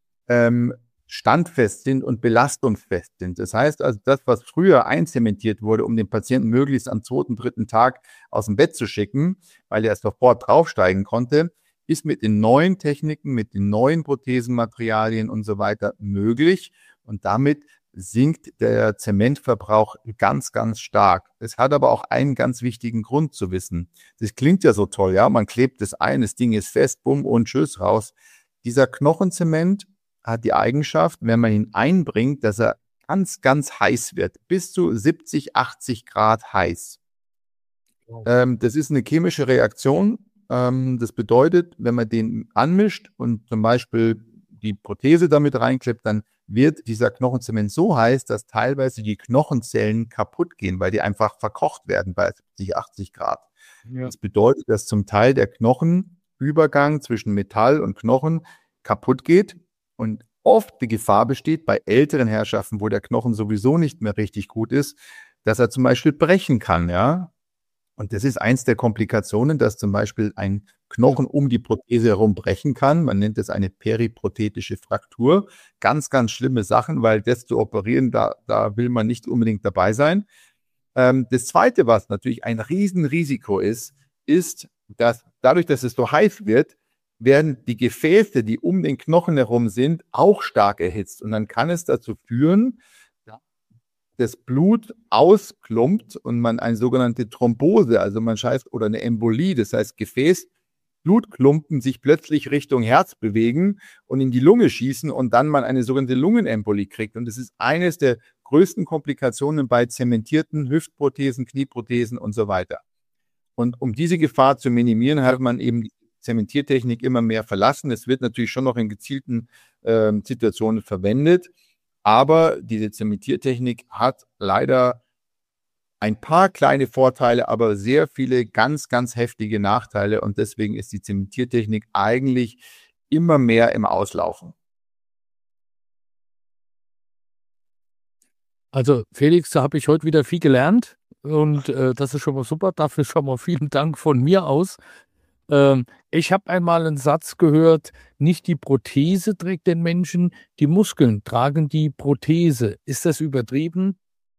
ähm, standfest sind und belastungsfest sind. Das heißt also, das, was früher einzementiert wurde, um den Patienten möglichst am zweiten, dritten Tag aus dem Bett zu schicken, weil er sofort draufsteigen konnte, ist mit den neuen Techniken, mit den neuen Prothesenmaterialien und so weiter möglich. Und damit sinkt der Zementverbrauch ganz, ganz stark. Es hat aber auch einen ganz wichtigen Grund zu wissen. Das klingt ja so toll, ja, man klebt das ein, das Ding ist fest, bumm und tschüss raus. Dieser Knochenzement hat die Eigenschaft, wenn man ihn einbringt, dass er ganz, ganz heiß wird. Bis zu siebzig, achtzig Grad heiß. Wow. Ähm, das ist eine chemische Reaktion. Ähm, das bedeutet, wenn man den anmischt und zum Beispiel die Prothese damit reinklebt, dann wird dieser Knochenzement so heiß, dass teilweise die Knochenzellen kaputt gehen, weil die einfach verkocht werden bei siebzig, achtzig Grad. Ja. Das bedeutet, dass zum Teil der Knochenübergang zwischen Metall und Knochen kaputt geht. Und oft die Gefahr besteht bei älteren Herrschaften, wo der Knochen sowieso nicht mehr richtig gut ist, dass er zum Beispiel brechen kann, ja. Und das ist eins der Komplikationen, dass zum Beispiel ein Knochen um die Prothese herum brechen kann. Man nennt es eine periprothetische Fraktur. Ganz, ganz schlimme Sachen, weil das zu operieren, da, da will man nicht unbedingt dabei sein. Ähm, das Zweite, was natürlich ein Riesenrisiko ist, ist, dass dadurch, dass es so heiß wird, werden die Gefäße, die um den Knochen herum sind, auch stark erhitzt. Und dann kann es dazu führen, dass das Blut ausklumpt und man eine sogenannte Thrombose, also man scheißt, oder eine Embolie, das heißt Gefäßblutklumpen sich plötzlich Richtung Herz bewegen und in die Lunge schießen und dann man eine sogenannte Lungenembolie kriegt. Und das ist eines der größten Komplikationen bei zementierten Hüftprothesen, Knieprothesen und so weiter. Und um diese Gefahr zu minimieren, hat man eben die Zementiertechnik immer mehr verlassen. Es wird natürlich schon noch in gezielten äh, Situationen verwendet, aber diese Zementiertechnik hat leider ein paar kleine Vorteile, aber sehr viele ganz, ganz heftige Nachteile und deswegen ist die Zementiertechnik eigentlich immer mehr im Auslaufen. Also Felix, da habe ich heute wieder viel gelernt und äh, das ist schon mal super. Dafür schon mal vielen Dank von mir aus. Ähm, ich habe einmal einen Satz gehört, nicht die Prothese trägt den Menschen, die Muskeln tragen die Prothese. Ist das übertrieben?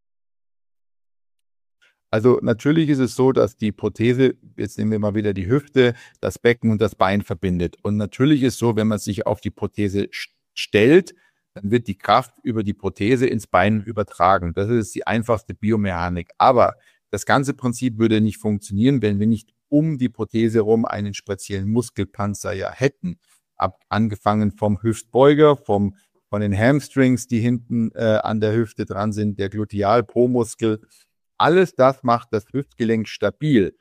Also natürlich ist es so, dass die Prothese, jetzt nehmen wir mal wieder die Hüfte, das Becken und das Bein verbindet. Und natürlich ist es so, wenn man sich auf die Prothese stellt, dann wird die Kraft über die Prothese ins Bein übertragen. Das ist die einfachste Biomechanik. Aber das ganze Prinzip würde nicht funktionieren, wenn wir nicht um die Prothese herum einen speziellen Muskelpanzer ja hätten. Ab, angefangen vom Hüftbeuger, vom, von den Hamstrings, die hinten äh, an der Hüfte dran sind, der Gluteal-Po-Muskel. Alles das macht das Hüftgelenk stabil.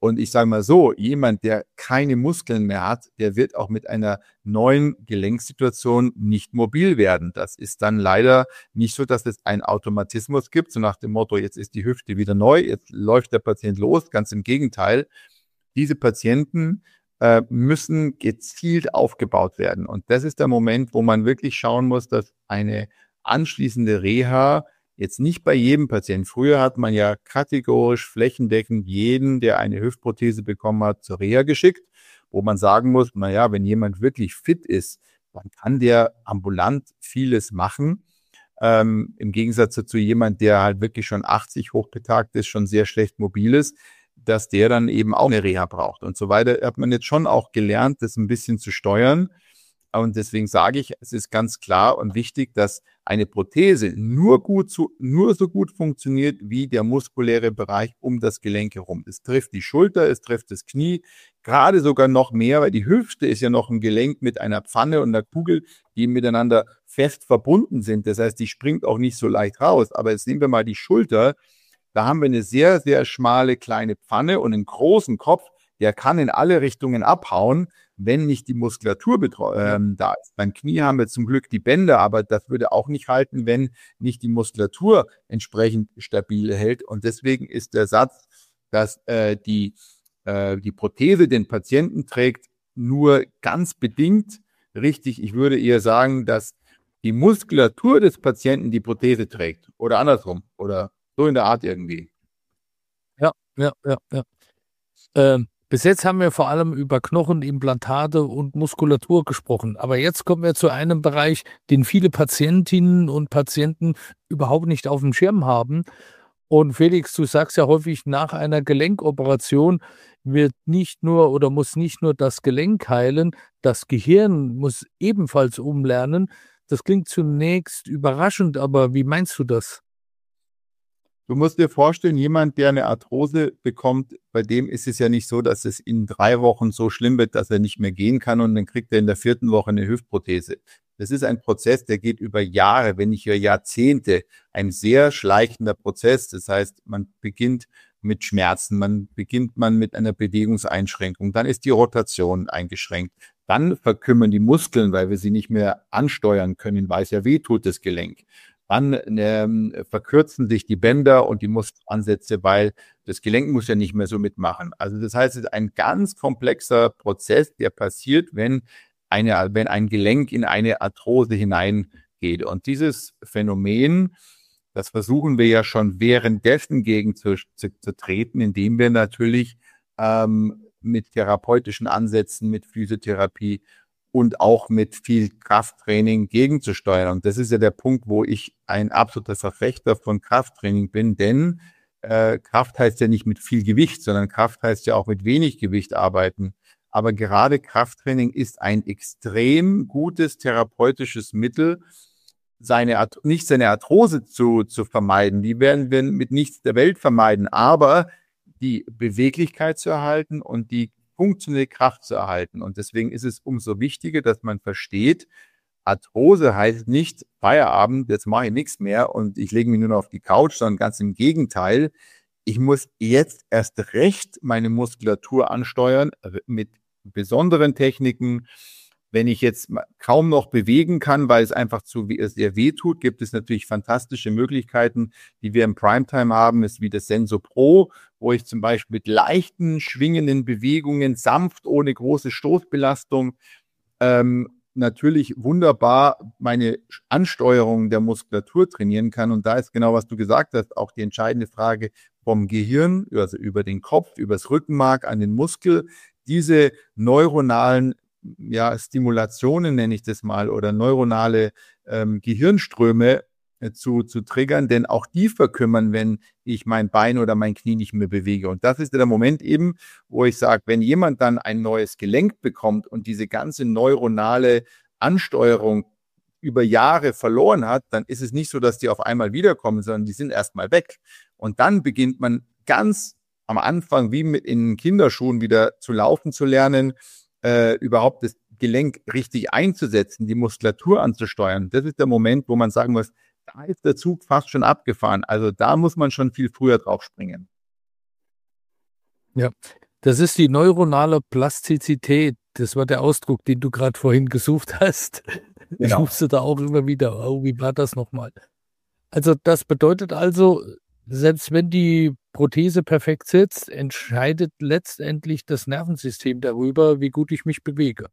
Und ich sage mal so, jemand, der keine Muskeln mehr hat, der wird auch mit einer neuen Gelenksituation nicht mobil werden. Das ist dann leider nicht so, dass es einen Automatismus gibt, so nach dem Motto, jetzt ist die Hüfte wieder neu, jetzt läuft der Patient los. Ganz im Gegenteil. Diese Patienten äh, müssen gezielt aufgebaut werden. Und das ist der Moment, wo man wirklich schauen muss, dass eine anschließende Reha jetzt nicht bei jedem Patienten. Früher hat man ja kategorisch flächendeckend jeden, der eine Hüftprothese bekommen hat, zur Reha geschickt, wo man sagen muss, naja, wenn jemand wirklich fit ist, dann kann der ambulant vieles machen. Ähm, im Gegensatz dazu jemand, der halt wirklich schon achtzig hochbetagt ist, schon sehr schlecht mobil ist, dass der dann eben auch eine Reha braucht und so weiter. Hat man jetzt schon auch gelernt, das ein bisschen zu steuern. Und deswegen sage ich, es ist ganz klar und wichtig, dass eine Prothese nur gut zu, nur so gut funktioniert wie der muskuläre Bereich um das Gelenk herum. Es trifft die Schulter, es trifft das Knie, gerade sogar noch mehr, weil die Hüfte ist ja noch ein Gelenk mit einer Pfanne und einer Kugel, die miteinander fest verbunden sind. Das heißt, die springt auch nicht so leicht raus. Aber jetzt nehmen wir mal die Schulter. Da haben wir eine sehr, sehr schmale kleine Pfanne und einen großen Kopf, der kann in alle Richtungen abhauen, wenn nicht die Muskulatur ähm, da ist. Beim Knie haben wir zum Glück die Bänder, aber das würde auch nicht halten, wenn nicht die Muskulatur entsprechend stabil hält. Und deswegen ist der Satz, dass äh, die, äh, die Prothese den Patienten trägt, nur ganz bedingt richtig. Ich würde eher sagen, dass die Muskulatur des Patienten die Prothese trägt oder andersrum oder so in der Art irgendwie. Ja, ja, ja, ja. Ähm, bis jetzt haben wir vor allem über Knochen, Implantate und Muskulatur gesprochen. Aber jetzt kommen wir zu einem Bereich, den viele Patientinnen und Patienten überhaupt nicht auf dem Schirm haben. Und Felix, du sagst ja häufig, nach einer Gelenkoperation wird nicht nur oder muss nicht nur das Gelenk heilen, das Gehirn muss ebenfalls umlernen. Das klingt zunächst überraschend, aber wie meinst du das? Du musst dir vorstellen, jemand, der eine Arthrose bekommt, bei dem ist es ja nicht so, dass es in drei Wochen so schlimm wird, dass er nicht mehr gehen kann und dann kriegt er in der vierten Woche eine Hüftprothese. Das ist ein Prozess, der geht über Jahre, wenn nicht über Jahrzehnte. Ein sehr schleichender Prozess. Das heißt, man beginnt mit Schmerzen, man beginnt man mit einer Bewegungseinschränkung, dann ist die Rotation eingeschränkt. Dann verkümmern die Muskeln, weil wir sie nicht mehr ansteuern können, weil es ja weh tut, das Gelenk. Dann ähm, verkürzen sich die Bänder und die Muskelansätze, weil das Gelenk muss ja nicht mehr so mitmachen. Also das heißt, es ist ein ganz komplexer Prozess, der passiert, wenn, eine, wenn ein Gelenk in eine Arthrose hineingeht. Und dieses Phänomen, das versuchen wir ja schon währenddessen gegen zu, zu, zu treten, indem wir natürlich ähm, mit therapeutischen Ansätzen, mit Physiotherapie und auch mit viel Krafttraining gegenzusteuern. Und das ist ja der Punkt, wo ich ein absoluter Verfechter von Krafttraining bin, denn äh, Kraft heißt ja nicht mit viel Gewicht, sondern Kraft heißt ja auch mit wenig Gewicht arbeiten. Aber gerade Krafttraining ist ein extrem gutes therapeutisches Mittel, seine nicht seine Arthrose zu, zu vermeiden. Die werden wir mit nichts der Welt vermeiden, aber die Beweglichkeit zu erhalten und die funktionelle Kraft zu erhalten. Und deswegen ist es umso wichtiger, dass man versteht, Arthrose heißt nicht Feierabend, jetzt mache ich nichts mehr und ich lege mich nur noch auf die Couch, sondern ganz im Gegenteil. Ich muss jetzt erst recht meine Muskulatur ansteuern mit besonderen Techniken. Wenn ich jetzt kaum noch bewegen kann, weil es einfach zu sehr weh tut, gibt es natürlich fantastische Möglichkeiten, die wir im Primetime haben, ist wie das Senso Pro, wo ich zum Beispiel mit leichten, schwingenden Bewegungen, sanft, ohne große Stoßbelastung, ähm, natürlich wunderbar meine Ansteuerung der Muskulatur trainieren kann. Und da ist genau, was du gesagt hast, auch die entscheidende Frage vom Gehirn, also über den Kopf, übers Rückenmark an den Muskel, diese neuronalen ja, Stimulationen nenne ich das mal oder neuronale ähm, Gehirnströme äh, zu, zu triggern, denn auch die verkümmern, wenn ich mein Bein oder mein Knie nicht mehr bewege. Und das ist der Moment eben, wo ich sage, wenn jemand dann ein neues Gelenk bekommt und diese ganze neuronale Ansteuerung über Jahre verloren hat, dann ist es nicht so, dass die auf einmal wiederkommen, sondern die sind erstmal weg. Und dann beginnt man ganz am Anfang, wie mit in Kinderschuhen, wieder zu laufen zu lernen, Äh, überhaupt das Gelenk richtig einzusetzen, die Muskulatur anzusteuern. Das ist der Moment, wo man sagen muss, da ist der Zug fast schon abgefahren. Also da muss man schon viel früher drauf springen. Ja, Das ist die neuronale Plastizität. Das war der Ausdruck, den du gerade vorhin gesucht hast. Ich Genau. musste da auch immer wieder, oh, wie war das nochmal? Also das bedeutet also, selbst wenn die Prothese perfekt sitzt, entscheidet letztendlich das Nervensystem darüber, wie gut ich mich bewege.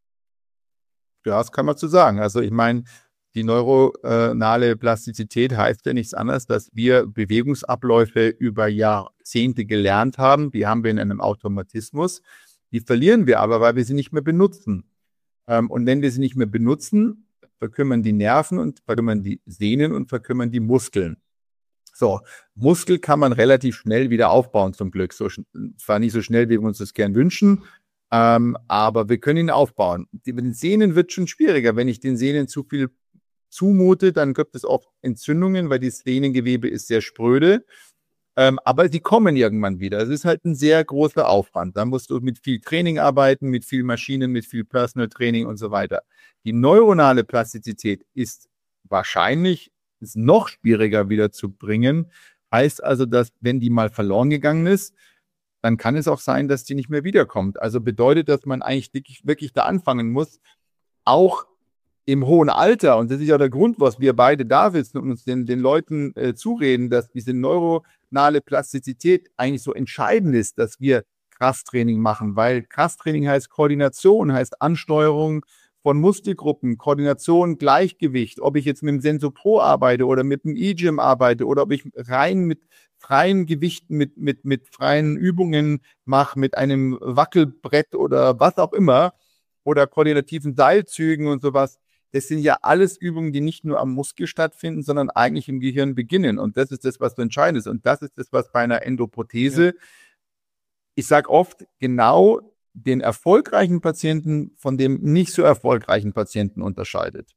Ja, das kann man so sagen. Also ich meine, die neuronale Plastizität heißt ja nichts anderes, dass wir Bewegungsabläufe über Jahrzehnte gelernt haben. Die haben wir in einem Automatismus. Die verlieren wir aber, weil wir sie nicht mehr benutzen. Ähm, und wenn wir sie nicht mehr benutzen, verkümmern die Nerven und verkümmern die Sehnen und verkümmern die Muskeln. So, Muskel kann man relativ schnell wieder aufbauen, zum Glück. So, zwar nicht so schnell, wie wir uns das gern wünschen, ähm, aber wir können ihn aufbauen. Die, mit den Sehnen wird schon schwieriger. Wenn ich den Sehnen zu viel zumute, dann gibt es oft Entzündungen, weil das Sehnengewebe ist sehr spröde. Ähm, aber die kommen irgendwann wieder. Es ist halt ein sehr großer Aufwand. Da musst du mit viel Training arbeiten, mit viel Maschinen, mit viel Personal Training und so weiter. Die neuronale Plastizität ist wahrscheinlich ist noch schwieriger wieder zu bringen. Heißt also, dass wenn die mal verloren gegangen ist, dann kann es auch sein, dass die nicht mehr wiederkommt. Also bedeutet, dass man eigentlich wirklich, wirklich da anfangen muss, auch im hohen Alter, und das ist ja der Grund, was wir beide da sitzen und uns den, den Leuten äh, zureden, dass diese neuronale Plastizität eigentlich so entscheidend ist, dass wir Krafttraining machen, weil Krafttraining heißt Koordination, heißt Ansteuerung von Muskelgruppen, Koordination, Gleichgewicht, ob ich jetzt mit dem SensoPro arbeite oder mit dem E-Gym arbeite oder ob ich rein mit freien Gewichten, mit, mit, mit freien Übungen mache, mit einem Wackelbrett oder was auch immer oder koordinativen Seilzügen und sowas. Das sind ja alles Übungen, die nicht nur am Muskel stattfinden, sondern eigentlich im Gehirn beginnen. Und das ist das, was so entscheidend ist. Und das ist das, was bei einer Endoprothese, ja. Ich sage oft, genau den erfolgreichen Patienten von dem nicht so erfolgreichen Patienten unterscheidet.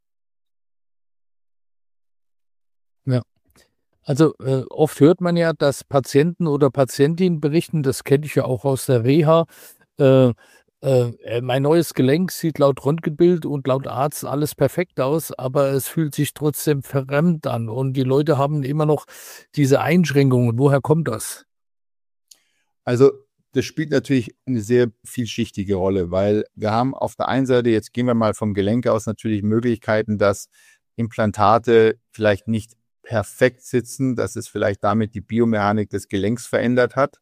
Ja. Also äh, oft hört man ja, dass Patienten oder Patientinnen berichten, das kenne ich ja auch aus der Reha, äh, äh, mein neues Gelenk sieht laut Röntgenbild und laut Arzt alles perfekt aus, aber es fühlt sich trotzdem fremd an und die Leute haben immer noch diese Einschränkungen. Woher kommt das? Also das spielt natürlich eine sehr vielschichtige Rolle, weil wir haben auf der einen Seite, jetzt gehen wir mal vom Gelenk aus, natürlich Möglichkeiten, dass Implantate vielleicht nicht perfekt sitzen, dass es vielleicht damit die Biomechanik des Gelenks verändert hat.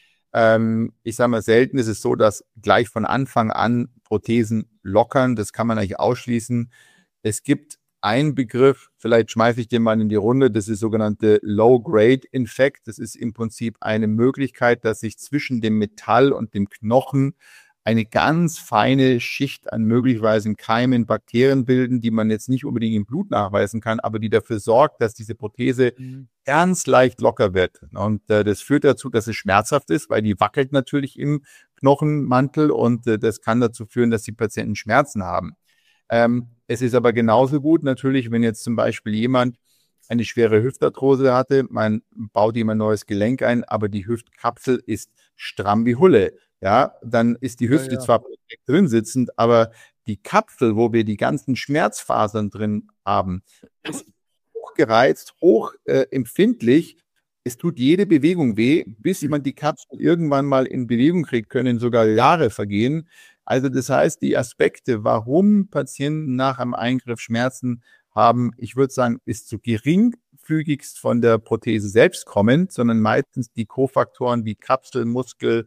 Ähm, ich sage mal, selten ist es so, dass gleich von Anfang an Prothesen lockern. Das kann man eigentlich ausschließen. Es gibt einen Begriff, vielleicht schmeiße ich den mal in die Runde, das ist sogenannte Low-Grade-Infekt. Das ist im Prinzip eine Möglichkeit, dass sich zwischen dem Metall und dem Knochen eine ganz feine Schicht an möglicherweise Keimen, Bakterien bilden, die man jetzt nicht unbedingt im Blut nachweisen kann, aber die dafür sorgt, dass diese Prothese mhm. ganz leicht locker wird. Und äh, das führt dazu, dass es schmerzhaft ist, weil die wackelt natürlich im Knochenmantel und äh, das kann dazu führen, dass die Patienten Schmerzen haben. Ähm, es ist aber genauso gut natürlich, wenn jetzt zum Beispiel jemand eine schwere Hüftarthrose hatte, man baut ihm ein neues Gelenk ein, aber die Hüftkapsel ist stramm wie Hulle. Ja, dann ist die Hüfte ja, ja. zwar drin sitzend, aber die Kapsel, wo wir die ganzen Schmerzfasern drin haben, ist hochgereizt, hoch äh, empfindlich. Es tut jede Bewegung weh, bis man die Kapsel irgendwann mal in Bewegung kriegt, können sogar Jahre vergehen. Also das heißt, die Aspekte, warum Patienten nach einem Eingriff Schmerzen haben, ich würde sagen, ist zu geringfügigst von der Prothese selbst kommend, sondern meistens die Kofaktoren wie Kapsel, Muskel,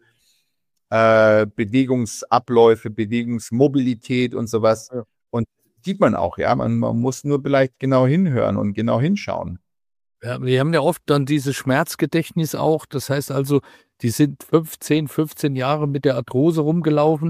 Äh, Bewegungsabläufe, Bewegungsmobilität und sowas. Ja. Und sieht man auch, ja, man, man muss nur vielleicht genau hinhören und genau hinschauen. Ja, wir haben ja oft dann dieses Schmerzgedächtnis auch. Das heißt also, die sind fünfzehn, fünfzehn Jahre mit der Arthrose rumgelaufen.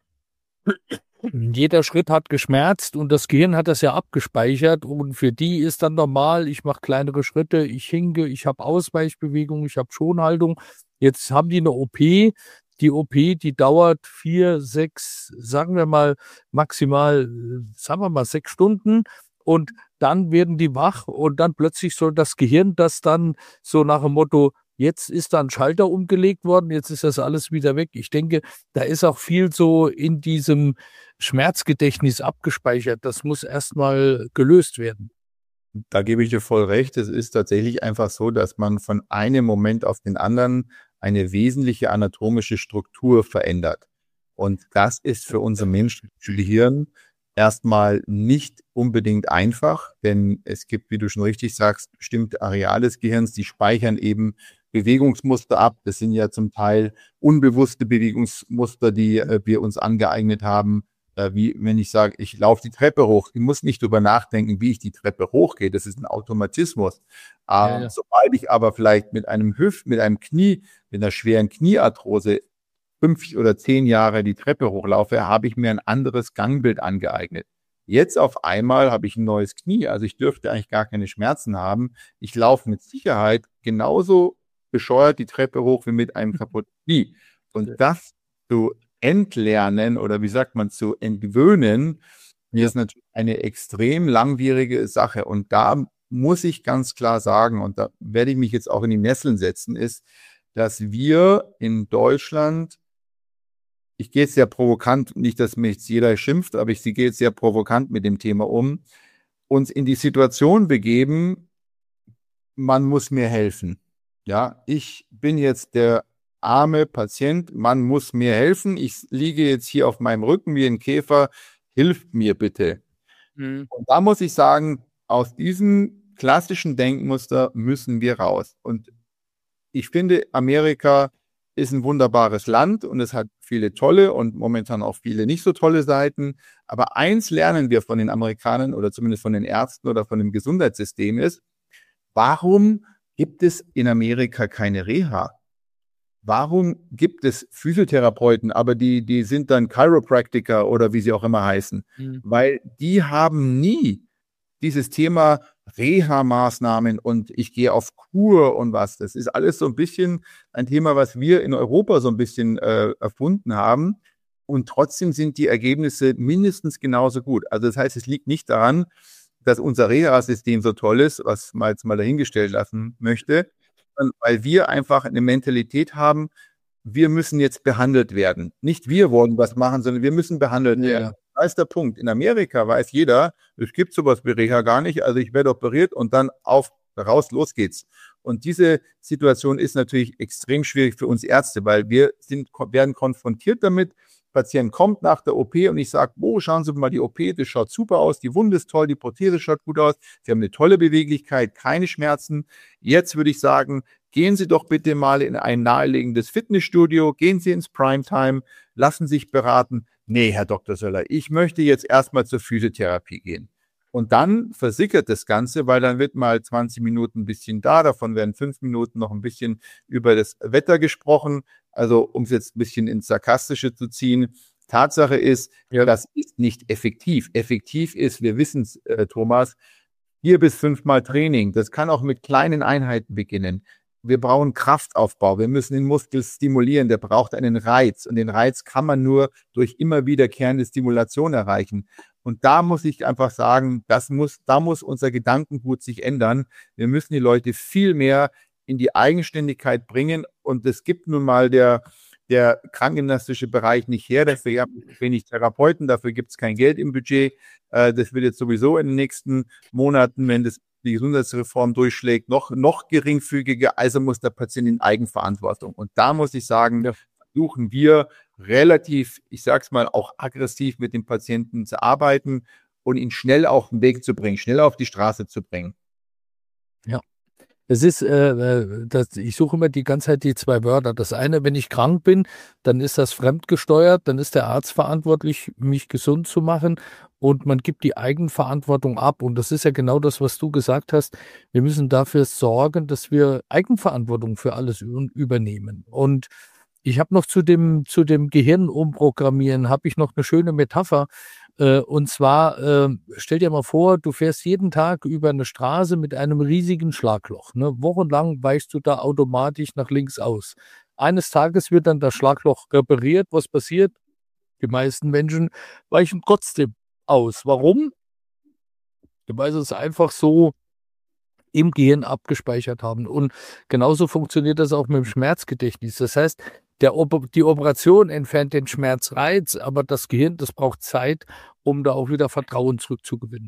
Jeder Schritt hat geschmerzt und das Gehirn hat das ja abgespeichert und für die ist dann normal, ich mache kleinere Schritte, ich hinke, ich habe Ausweichbewegung, ich habe Schonhaltung. Jetzt haben die eine O P. Die O P, die dauert vier, sechs, sagen wir mal maximal, sagen wir mal sechs Stunden und dann werden die wach und dann plötzlich soll das Gehirn das dann so nach dem Motto, jetzt ist da ein Schalter umgelegt worden, jetzt ist das alles wieder weg. Ich denke, da ist auch viel so in diesem Schmerzgedächtnis abgespeichert. Das muss erstmal gelöst werden. Da gebe ich dir voll recht. Es ist tatsächlich einfach so, dass man von einem Moment auf den anderen eine wesentliche anatomische Struktur verändert. Und das ist für unser menschliches Gehirn erstmal nicht unbedingt einfach, denn es gibt, wie du schon richtig sagst, bestimmte Areale des Gehirns, die speichern eben Bewegungsmuster ab. Das sind ja zum Teil unbewusste Bewegungsmuster, die äh, wir uns angeeignet haben. Äh, wie wenn ich sage, ich laufe die Treppe hoch. Ich muss nicht drüber nachdenken, wie ich die Treppe hochgehe. Das ist ein Automatismus. Ja, Ähm, ja. sobald ich aber vielleicht mit einem Hüft, mit einem Knie, mit einer schweren Kniearthrose fünf oder zehn Jahre die Treppe hochlaufe, habe ich mir ein anderes Gangbild angeeignet. Jetzt auf einmal habe ich ein neues Knie, also ich dürfte eigentlich gar keine Schmerzen haben. Ich laufe mit Sicherheit genauso bescheuert die Treppe hoch wie mit einem kaputten Knie. Und das zu entlernen oder wie sagt man, zu entwöhnen, Ja. ist natürlich eine extrem langwierige Sache. Und da muss ich ganz klar sagen, und da werde ich mich jetzt auch in die Nesseln setzen, ist, dass wir in Deutschland, ich gehe jetzt sehr provokant, nicht, dass mich jetzt jeder schimpft, aber ich gehe jetzt sehr provokant mit dem Thema um, uns in die Situation begeben, man muss mir helfen. Ja, ich bin jetzt der arme Patient, man muss mir helfen. Ich liege jetzt hier auf meinem Rücken wie ein Käfer, hilft mir bitte. Mhm. Und da muss ich sagen, aus diesem klassischen Denkmuster müssen wir raus. Und ich finde, Amerika ist ein wunderbares Land und es hat viele tolle und momentan auch viele nicht so tolle Seiten. Aber eins lernen wir von den Amerikanern oder zumindest von den Ärzten oder von dem Gesundheitssystem ist, warum gibt es in Amerika keine Reha? Warum gibt es Physiotherapeuten, aber die, die sind dann Chiropraktiker oder wie sie auch immer heißen? Mhm. Weil die haben nie dieses Thema Reha-Maßnahmen und ich gehe auf Kur und was. Das ist alles so ein bisschen ein Thema, was wir in Europa so ein bisschen äh, erfunden haben. Und trotzdem sind die Ergebnisse mindestens genauso gut. Also das heißt, es liegt nicht daran, dass unser Reha-System so toll ist, was man jetzt mal dahingestellt lassen möchte, sondern weil wir einfach eine Mentalität haben, wir müssen jetzt behandelt werden. Nicht wir wollen was machen, sondern wir müssen behandelt Ja, werden. ja. Das ist der Punkt. In Amerika weiß jeder, es gibt sowas wie Reha gar nicht, also ich werde operiert und dann auf, raus, los geht's. Und diese Situation ist natürlich extrem schwierig für uns Ärzte, weil wir sind, werden konfrontiert damit. Patient kommt nach der O P und ich sage, oh, schauen Sie mal die O P, das schaut super aus, die Wunde ist toll, die Prothese schaut gut aus, Sie haben eine tolle Beweglichkeit, keine Schmerzen. Jetzt würde ich sagen, gehen Sie doch bitte mal in ein naheliegенdes Fitnessstudio, gehen Sie ins Primetime, lassen sich beraten. Nee, Herr Doktor Söller, ich möchte jetzt erstmal zur Physiotherapie gehen. Und dann versickert das Ganze, weil dann wird mal zwanzig Minuten ein bisschen da, davon werden fünf Minuten noch ein bisschen über das Wetter gesprochen. Also um es jetzt ein bisschen ins Sarkastische zu ziehen, Tatsache ist, Ja. das ist nicht effektiv. Effektiv ist, wir wissen es, äh, Thomas, vier bis fünfmal Training. Das kann auch mit kleinen Einheiten beginnen. Wir brauchen Kraftaufbau. Wir müssen den Muskel stimulieren. Der braucht einen Reiz. Und den Reiz kann man nur durch immer wiederkehrende Stimulation erreichen. Und da muss ich einfach sagen, das muss, da muss unser Gedankengut sich ändern. Wir müssen die Leute viel mehr in die Eigenständigkeit bringen. Und es gibt nun mal der, der krankengymnastische Bereich nicht her. Dafür haben wir wenig Therapeuten. Dafür gibt es kein Geld im Budget. Äh, das wird jetzt sowieso in den nächsten Monaten, wenn das die Gesundheitsreform durchschlägt, noch, noch geringfügiger. Also muss der Patient in Eigenverantwortung. Und da muss ich sagen, Ja. versuchen wir relativ, ich sag's mal, auch aggressiv mit dem Patienten zu arbeiten und ihn schnell auf den Weg zu bringen, schnell auf die Straße zu bringen. Ja. Es ist, äh, äh, das, ich suche immer die ganze Zeit die zwei Wörter. Das eine, wenn ich krank bin, dann ist das fremdgesteuert, dann ist der Arzt verantwortlich, mich gesund zu machen und man gibt die Eigenverantwortung ab. Und das ist ja genau das, was du gesagt hast. Wir müssen dafür sorgen, dass wir Eigenverantwortung für alles ü- übernehmen. Und ich habe noch zu dem, zu dem Gehirn umprogrammieren, habe ich noch eine schöne Metapher. Äh, und zwar, äh, stell dir mal vor, du fährst jeden Tag über eine Straße mit einem riesigen Schlagloch. Ne? Wochenlang weichst du da automatisch nach links aus. Eines Tages wird dann das Schlagloch repariert. Was passiert? Die meisten Menschen weichen trotzdem aus. Warum? Weil sie es einfach so im Gehirn abgespeichert haben. Und genauso funktioniert das auch mit dem Schmerzgedächtnis. Das heißt, der Op- die Operation entfernt den Schmerzreiz, aber das Gehirn, das braucht Zeit, um da auch wieder Vertrauen zurückzugewinnen.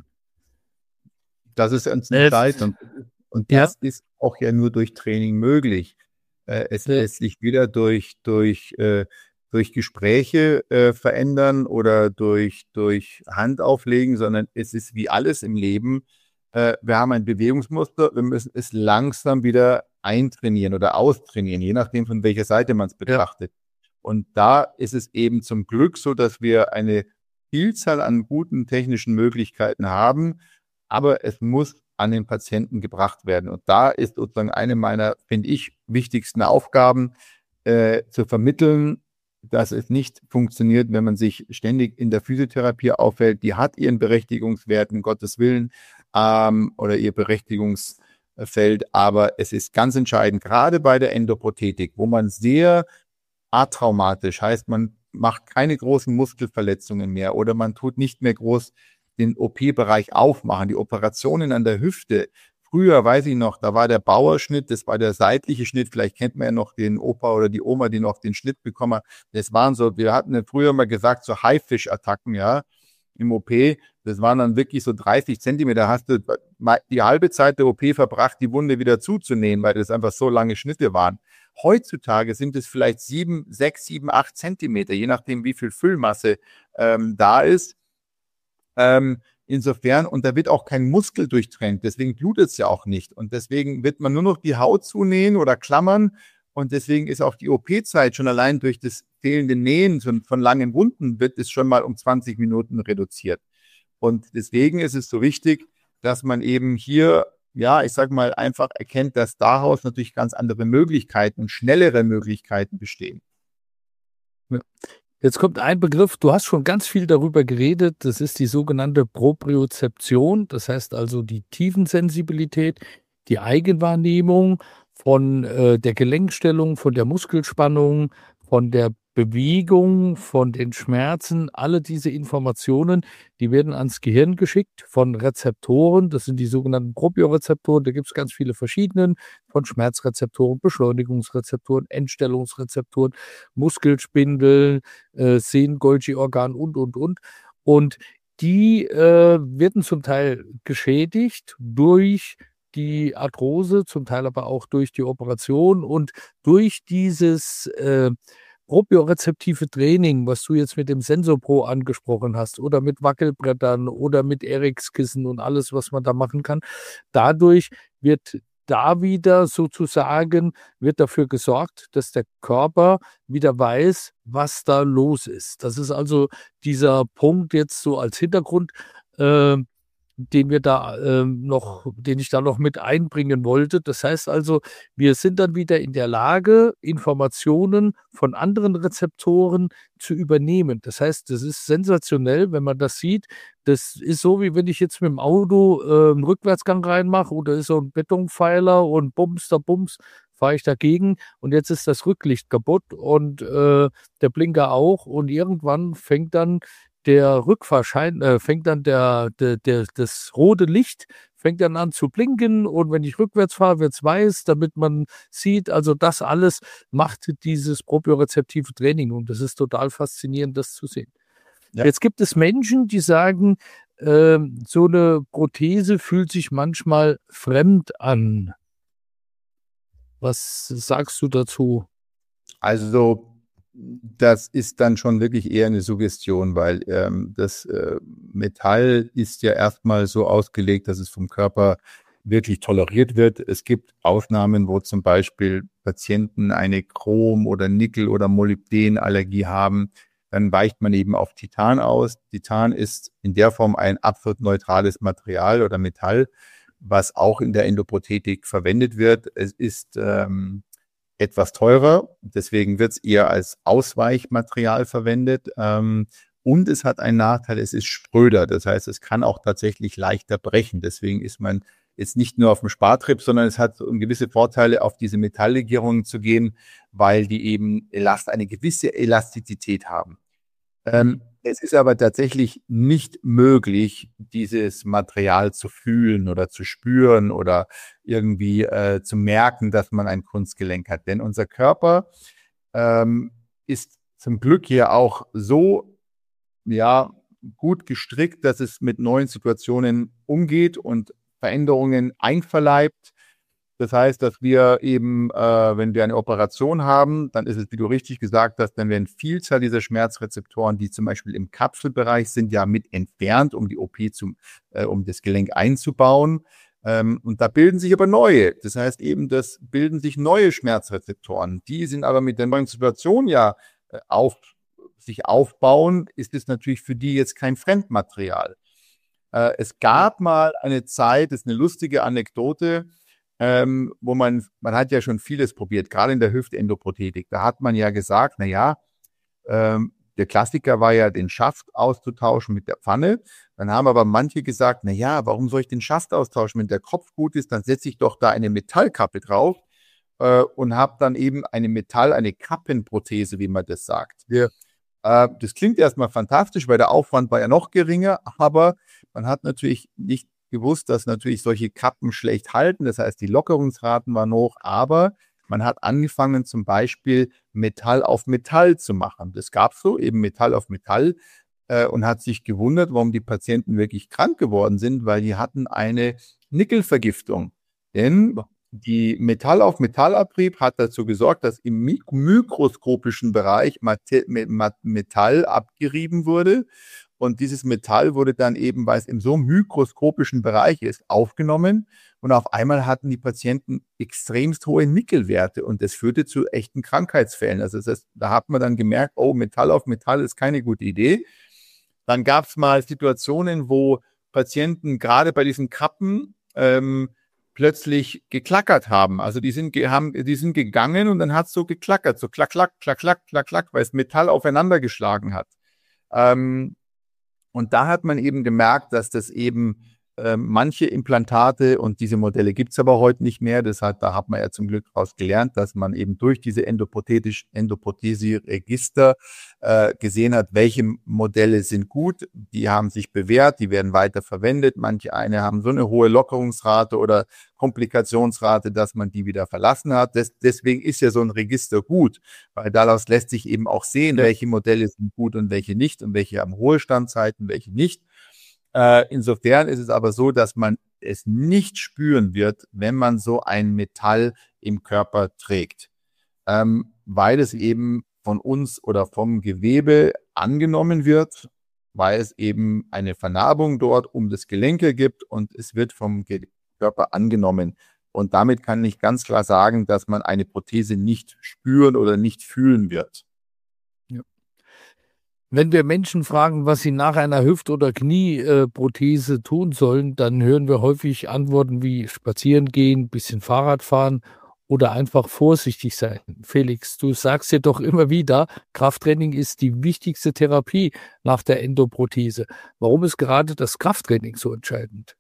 Das ist uns Äh, entscheidend. Und Ja, das ist auch ja nur durch Training möglich. äh, es Ja. lässt sich wieder durch, durch, äh, durch Gespräche äh, verändern oder durch, durch Handauflegen, sondern es ist wie alles im Leben. Äh, wir haben ein Bewegungsmuster, wir müssen es langsam wieder eintrainieren oder austrainieren, je nachdem, von welcher Seite man es Ja. betrachtet. Und da ist es eben zum Glück so, dass wir eine Vielzahl an guten technischen Möglichkeiten haben, aber es muss an den Patienten gebracht werden. Und da ist sozusagen eine meiner, finde ich, wichtigsten Aufgaben, äh, zu vermitteln, dass es nicht funktioniert, wenn man sich ständig in der Physiotherapie aufhält. Die hat ihren Berechtigungswert, um Gottes Willen, ähm, oder ihr Berechtigungsfeld. Aber es ist ganz entscheidend, gerade bei der Endoprothetik, wo man sehr atraumatisch, heißt, man macht keine großen Muskelverletzungen mehr oder man tut nicht mehr groß den O P-Bereich aufmachen. Die Operationen an der Hüfte, früher weiß ich noch, da war der Bauerschnitt, das war der seitliche Schnitt, vielleicht kennt man ja noch den Opa oder die Oma, die noch den Schnitt bekommen haben. Das waren so, wir hatten ja früher mal gesagt, so Haifisch-Attacken, ja, im O P. Das waren dann wirklich so dreißig Zentimeter. Da hast du die halbe Zeit der O P verbracht, die Wunde wieder zuzunähen, weil das einfach so lange Schnitte waren. Heutzutage sind es vielleicht sieben, sechs, sieben, acht Zentimeter, je nachdem, wie viel Füllmasse ähm, da ist. Ähm, insofern, und da wird auch kein Muskel durchtrennt, deswegen blutet es ja auch nicht. Und deswegen wird man nur noch die Haut zunähen oder klammern. Und deswegen ist auch die O P-Zeit schon allein durch das fehlende Nähen von, von langen Wunden, wird es schon mal um zwanzig Minuten reduziert. Und deswegen ist es so wichtig, dass man eben hier, ja, ich sag mal, einfach erkennt, dass daraus natürlich ganz andere Möglichkeiten und schnellere Möglichkeiten bestehen. Ja. Jetzt kommt ein Begriff, du hast schon ganz viel darüber geredet, das ist die sogenannte Propriozeption, das heißt also die Tiefensensibilität, die Eigenwahrnehmung von äh, der Gelenkstellung, von der Muskelspannung, von der Bewegung, von den Schmerzen, alle diese Informationen, die werden ans Gehirn geschickt von Rezeptoren, das sind die sogenannten Propriorezeptoren, da gibt es ganz viele verschiedene, von Schmerzrezeptoren, Beschleunigungsrezeptoren, Entstellungsrezeptoren, Muskelspindel, äh, Sehnen-Golgi-Organ und, und, und. Und die äh, werden zum Teil geschädigt durch die Arthrose, zum Teil aber auch durch die Operation und durch dieses äh, propriorezeptive Training, was du jetzt mit dem SensoPro angesprochen hast oder mit Wackelbrettern oder mit Erics-Kissen und alles, was man da machen kann. Dadurch wird da wieder sozusagen, wird dafür gesorgt, dass der Körper wieder weiß, was da los ist. Das ist also dieser Punkt jetzt so als Hintergrund, äh, den wir da äh, noch, den ich da noch mit einbringen wollte. Das heißt also, wir sind dann wieder in der Lage, Informationen von anderen Rezeptoren zu übernehmen. Das heißt, das ist sensationell, wenn man das sieht. Das ist so, wie wenn ich jetzt mit dem Auto äh, einen Rückwärtsgang reinmache oder ist so ein Betonpfeiler und bums, da bums, fahre ich dagegen und jetzt ist das Rücklicht kaputt und äh, der Blinker auch und irgendwann fängt dann der Rückfahrschein, äh, fängt dann der, der, der, das rote Licht fängt dann an zu blinken und wenn ich rückwärts fahre, wird es weiß, damit man sieht, also das alles macht dieses propriorezeptive Training und das ist total faszinierend, das zu sehen. Ja. Jetzt gibt es Menschen, die sagen, äh, so eine Prothese fühlt sich manchmal fremd an. Was sagst du dazu? Also das ist dann schon wirklich eher eine Suggestion, weil ähm, das äh, Metall ist ja erstmal so ausgelegt, dass es vom Körper wirklich toleriert wird. Es gibt Ausnahmen, wo zum Beispiel Patienten eine Chrom- oder Nickel- oder Molybdenallergie haben. Dann weicht man eben auf Titan aus. Titan ist in der Form ein absolut neutrales Material oder Metall, was auch in der Endoprothetik verwendet wird. Es ist ähm, etwas teurer, deswegen wird es eher als Ausweichmaterial verwendet. Ähm, und es hat einen Nachteil, es ist spröder. Das heißt, es kann auch tatsächlich leichter brechen. Deswegen ist man jetzt nicht nur auf dem Spartrip, sondern es hat so gewisse Vorteile, auf diese Metalllegierungen zu gehen, weil die eben Elast eine gewisse Elastizität haben. Ähm, es ist aber tatsächlich nicht möglich, dieses Material zu fühlen oder zu spüren oder irgendwie äh, zu merken, dass man ein Kunstgelenk hat. Denn unser Körper ähm, ist zum Glück hier auch so ja, gut gestrickt, dass es mit neuen Situationen umgeht und Veränderungen einverleibt. Das heißt, dass wir eben, äh, wenn wir eine Operation haben, dann ist es, wie du richtig gesagt hast, dann werden Vielzahl dieser Schmerzrezeptoren, die zum Beispiel im Kapselbereich sind, ja mit entfernt, um die O P zum, äh, um das Gelenk einzubauen. Ähm, und da bilden sich aber neue. Das heißt eben, das bilden sich neue Schmerzrezeptoren. Die sind aber mit der neuen Situation ja äh, auf, sich aufbauen, ist es natürlich für die jetzt kein Fremdmaterial. Äh, es gab mal eine Zeit, das ist eine lustige Anekdote, ähm, wo man, man hat ja schon vieles probiert, gerade in der Hüftendoprothetik. Da hat man ja gesagt, na ja, ähm, der Klassiker war ja, den Schaft auszutauschen mit der Pfanne. Dann haben aber manche gesagt, na ja, warum soll ich den Schaft austauschen? Wenn der Kopf gut ist, dann setze ich doch da eine Metallkappe drauf äh, und habe dann eben eine Metall, eine Kappenprothese, wie man das sagt. Ja. Äh, das klingt erstmal fantastisch, weil der Aufwand war ja noch geringer, aber man hat natürlich nicht gewusst, dass natürlich solche Kappen schlecht halten. Das heißt, die Lockerungsraten waren hoch, aber man hat angefangen, zum Beispiel Metall auf Metall zu machen. Das gab es so, eben Metall auf Metall, äh, und hat sich gewundert, warum die Patienten wirklich krank geworden sind, weil die hatten eine Nickelvergiftung. Denn die Metall auf Metallabrieb hat dazu gesorgt, dass im mik- mikroskopischen Bereich Mate- Met- Metall abgerieben wurde. Und dieses Metall wurde dann eben, weil es in so einem mikroskopischen Bereich ist, aufgenommen. Und auf einmal hatten die Patienten extremst hohe Nickelwerte. Und das führte zu echten Krankheitsfällen. Also das heißt, da hat man dann gemerkt, oh, Metall auf Metall ist keine gute Idee. Dann gab es mal Situationen, wo Patienten gerade bei diesen Kappen ähm, plötzlich geklackert haben. Also die sind, ge- haben, die sind gegangen und dann hat es so geklackert. So klack, klack, klack, klack, klack, klack, weil es Metall aufeinander geschlagen hat. Ähm, Und da hat man eben gemerkt, dass das eben äh, manche Implantate, und diese Modelle gibt es aber heute nicht mehr, deshalb da hat man ja zum Glück daraus gelernt, dass man eben durch diese endoprothetisch Endoprothesie-Register äh, gesehen hat, welche Modelle sind gut, die haben sich bewährt, die werden weiter verwendet. Manche eine haben so eine hohe Lockerungsrate oder Komplikationsrate, dass man die wieder verlassen hat. Des, deswegen ist ja so ein Register gut, weil daraus lässt sich eben auch sehen, Ja. welche Modelle sind gut und welche nicht und welche haben hohe Standzeiten, welche nicht. Äh, insofern ist es aber so, dass man es nicht spüren wird, wenn man so ein Metall im Körper trägt, ähm, weil es eben von uns oder vom Gewebe angenommen wird, weil es eben eine Vernarbung dort um das Gelenke gibt und es wird vom Ge- Körper angenommen. Und damit kann ich ganz klar sagen, dass man eine Prothese nicht spüren oder nicht fühlen wird. Wenn wir Menschen fragen, was sie nach einer Hüft- oder Knieprothese tun sollen, dann hören wir häufig Antworten wie spazieren gehen, bisschen Fahrrad fahren oder einfach vorsichtig sein. Felix, du sagst ja doch immer wieder, Krafttraining ist die wichtigste Therapie nach der Endoprothese. Warum ist gerade das Krafttraining so entscheidend?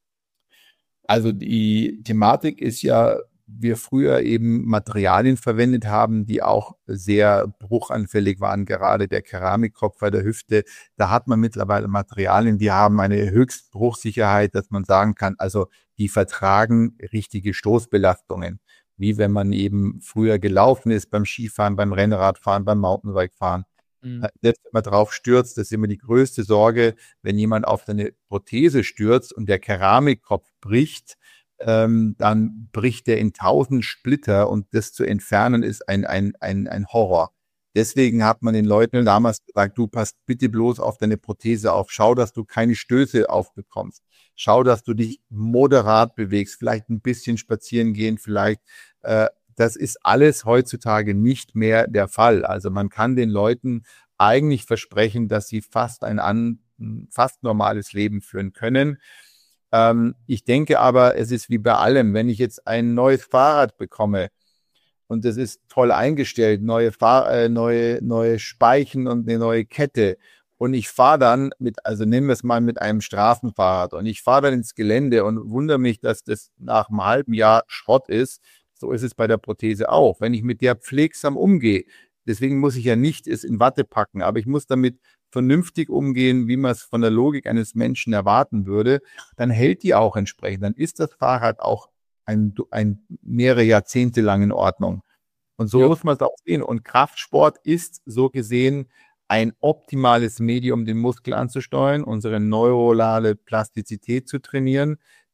Also die Thematik ist ja, wir früher eben Materialien verwendet haben, die auch sehr bruchanfällig waren, gerade der Keramikkopf bei der Hüfte. Da hat man mittlerweile Materialien, die haben eine Höchstbruchsicherheit, dass man sagen kann, also die vertragen richtige Stoßbelastungen, wie wenn man eben früher gelaufen ist beim Skifahren, beim Rennradfahren, beim Mountainbikefahren. Mhm. Selbst wenn man drauf stürzt, das ist immer die größte Sorge, wenn jemand auf seine Prothese stürzt und der Keramikkopf bricht, ähm, dann bricht der in tausend Splitter und das zu entfernen ist ein, ein, ein, ein Horror. Deswegen hat man den Leuten damals gesagt, du passt bitte bloß auf deine Prothese auf, schau, dass du keine Stöße aufbekommst, schau, dass du dich moderat bewegst, vielleicht ein bisschen spazieren gehen, vielleicht äh, das ist alles heutzutage nicht mehr der Fall. Also man kann den Leuten eigentlich versprechen, dass sie fast ein an, fast normales Leben führen können. Ähm, ich denke aber, es ist wie bei allem, wenn ich jetzt ein neues Fahrrad bekomme und das ist toll eingestellt, neue, Fahr äh, neue, neue Speichen und eine neue Kette und ich fahre dann mit, also nehmen wir es mal mit einem Straßenfahrrad und ich fahre dann ins Gelände und wundere mich, dass das nach einem halben Jahr Schrott ist. So ist es bei der Prothese auch. Wenn ich mit der pflegsam umgehe, deswegen muss ich ja nicht es in Watte packen, aber ich muss damit vernünftig umgehen, wie man es von der Logik eines Menschen erwarten würde, dann hält die auch entsprechend. Dann ist das Fahrrad auch ein, ein mehrere Jahrzehnte lang in Ordnung. Und so Ja. muss man es auch sehen. Und Kraftsport ist so gesehen ein optimales Medium, den Muskel anzusteuern, unsere neurale Plastizität zu trainieren.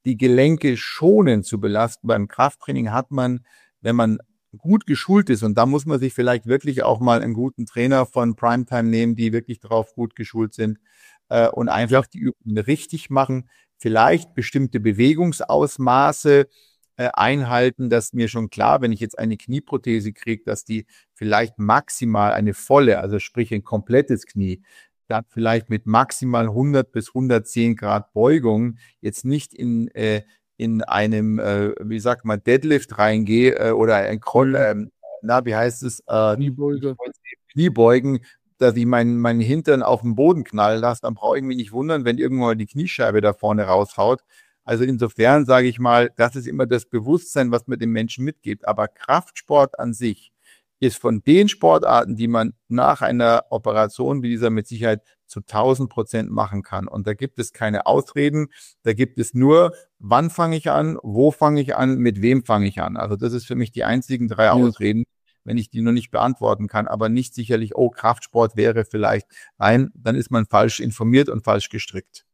die Gelenke schonend zu belasten. Beim Krafttraining hat man, wenn man gut geschult ist, und da muss man sich vielleicht wirklich auch mal einen guten Trainer von Primetime nehmen, die wirklich darauf gut geschult sind, äh, und einfach die Übungen richtig machen, vielleicht bestimmte Bewegungsausmaße äh, einhalten. Das ist mir schon klar, wenn ich jetzt eine Knieprothese kriege, dass die vielleicht maximal eine volle, also sprich ein komplettes Knie, dann vielleicht mit maximal hundert bis hundertzehn Grad Beugung jetzt nicht in äh, in einem, äh, wie sagt man, Deadlift reingehe äh, oder ein Kroll, ähm, na, wie heißt es? Äh, Kniebeuge. Kniebeugen, dass ich meinen meinen Hintern auf den Boden knallen lasse, dann brauche ich mich nicht wundern, wenn irgendwann mal die Kniescheibe da vorne raushaut. Also insofern sage ich mal, das ist immer das Bewusstsein, was man dem Menschen mitgibt. Aber Kraftsport an sich ist von den Sportarten, die man nach einer Operation wie dieser mit Sicherheit zu tausend Prozent machen kann. Und da gibt es keine Ausreden. Da gibt es nur, wann fange ich an, wo fange ich an, mit wem fange ich an. Also das ist für mich die einzigen drei Ja. Ausreden, wenn ich die noch nicht beantworten kann, aber nicht sicherlich, oh, Kraftsport wäre vielleicht. Nein, dann ist man falsch informiert und falsch gestrickt.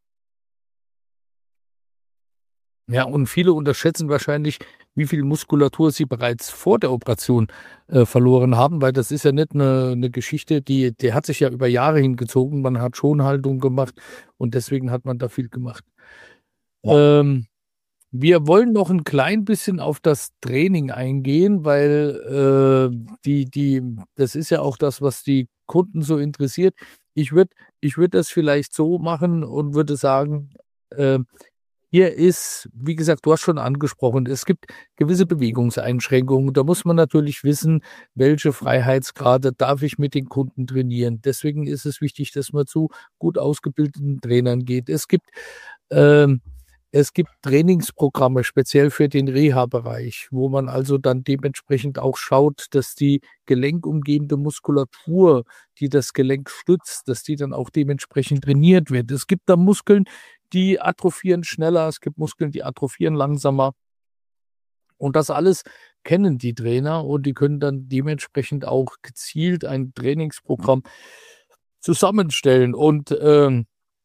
Ja, und viele unterschätzen wahrscheinlich, wie viel Muskulatur sie bereits vor der Operation äh, verloren haben, weil das ist ja nicht eine, eine Geschichte, die, die hat sich ja über Jahre hingezogen. Man hat Schonhaltung gemacht und deswegen hat man da viel gemacht. Ja. Ähm, wir wollen noch ein klein bisschen auf das Training eingehen, weil äh, die, die, das ist ja auch das, was die Kunden so interessiert. Ich würde ich würd das vielleicht so machen und würde sagen, äh, hier ist, wie gesagt, du hast schon angesprochen, es gibt gewisse Bewegungseinschränkungen. Da muss man natürlich wissen, welche Freiheitsgrade darf ich mit den Kunden trainieren. Deswegen ist es wichtig, dass man zu gut ausgebildeten Trainern geht. Es gibt, ähm, es gibt Trainingsprogramme speziell für den Reha-Bereich, wo man also dann dementsprechend auch schaut, dass die gelenkumgebende Muskulatur, die das Gelenk stützt, dass die dann auch dementsprechend trainiert wird. Es gibt da Muskeln, die atrophieren schneller, es gibt Muskeln, die atrophieren langsamer. Und das alles kennen die Trainer und die können dann dementsprechend auch gezielt ein Trainingsprogramm zusammenstellen. Und ähm,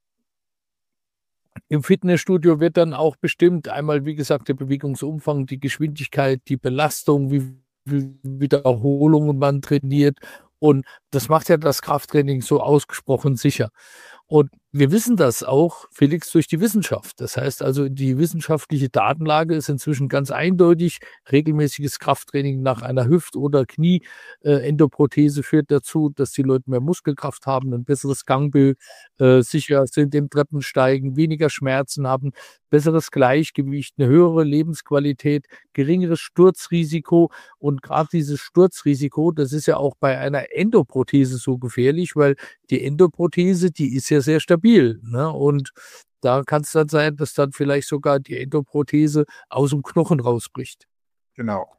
im Fitnessstudio wird dann auch bestimmt einmal, wie gesagt, der Bewegungsumfang, die Geschwindigkeit, die Belastung, wie viel Wiederholungen man trainiert. Und das macht ja das Krafttraining so ausgesprochen sicher. Und wir wissen das auch, Felix, durch die Wissenschaft. Das heißt also, die wissenschaftliche Datenlage ist inzwischen ganz eindeutig. Regelmäßiges Krafttraining nach einer Hüft- oder Knie-Endoprothese führt dazu, dass die Leute mehr Muskelkraft haben, ein besseres Gangbild, äh, sicher sind im Treppensteigen, weniger Schmerzen haben, besseres Gleichgewicht, eine höhere Lebensqualität, geringeres Sturzrisiko. Und gerade dieses Sturzrisiko, das ist ja auch bei einer Endoprothese so gefährlich, weil die Endoprothese, die ist ja sehr stabil, ne? Und da kann es dann sein, dass dann vielleicht sogar die Endoprothese aus dem Knochen rausbricht. Genau.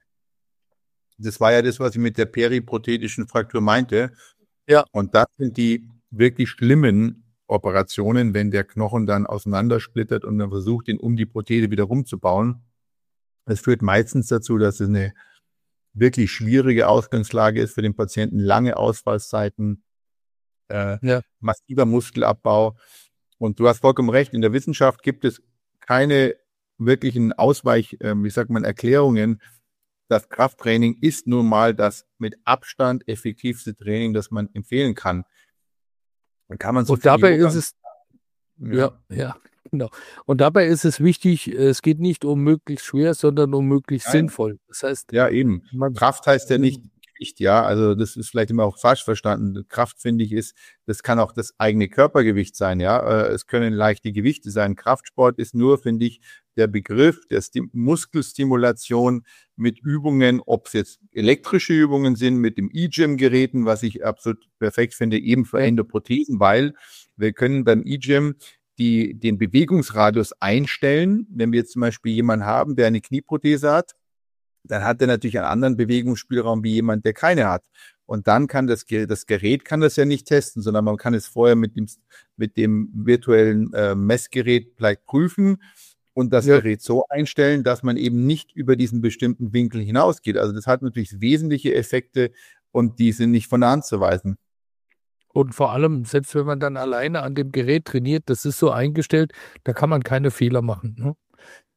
Das war ja das, was ich mit der periprothetischen Fraktur meinte. Ja. Und das sind die wirklich schlimmen Operationen, wenn der Knochen dann auseinandersplittert und man versucht, ihn um die Prothese wieder rumzubauen. Das führt meistens dazu, dass es eine wirklich schwierige Ausgangslage ist für den Patienten, lange Ausfallszeiten, äh, Ja. massiver Muskelabbau. Und du hast vollkommen recht, in der Wissenschaft gibt es keine wirklichen Ausweich, äh, wie sagt man, Erklärungen. Das Krafttraining ist nun mal das mit Abstand effektivste Training, das man empfehlen kann. Dann kann man so Und dabei Yoga, ist es, ja, ja, genau. Und dabei ist es wichtig, es geht nicht um möglichst schwer, sondern um möglichst Nein. sinnvoll. Das heißt, Ja, eben. man, Kraft heißt ja nicht Gewicht, ja. Also das ist vielleicht immer auch falsch verstanden. Kraft, finde ich, ist, das kann auch das eigene Körpergewicht sein, ja. Äh, Es können leichte Gewichte sein. Kraftsport ist nur, finde ich, der Begriff der Stim- Muskelstimulation mit Übungen, ob es jetzt elektrische Übungen sind, mit dem E-Gym-Geräten, was ich absolut perfekt finde, eben für Ja. Endoprothesen, weil wir können beim E-Gym die, den Bewegungsradius einstellen. Wenn wir jetzt zum Beispiel jemanden haben, der eine Knieprothese hat, dann hat er natürlich einen anderen Bewegungsspielraum wie jemand, der keine hat. Und dann kann das, Ge- das Gerät kann das ja nicht testen, sondern man kann es vorher mit dem, mit dem virtuellen äh, Messgerät vielleicht prüfen und das Ja. Gerät so einstellen, dass man eben nicht über diesen bestimmten Winkel hinausgeht. Also das hat natürlich wesentliche Effekte und die sind nicht von der Hand zu weisen. und vor allem, selbst wenn man dann alleine an dem Gerät trainiert, das ist so eingestellt, da kann man keine Fehler machen. Ne?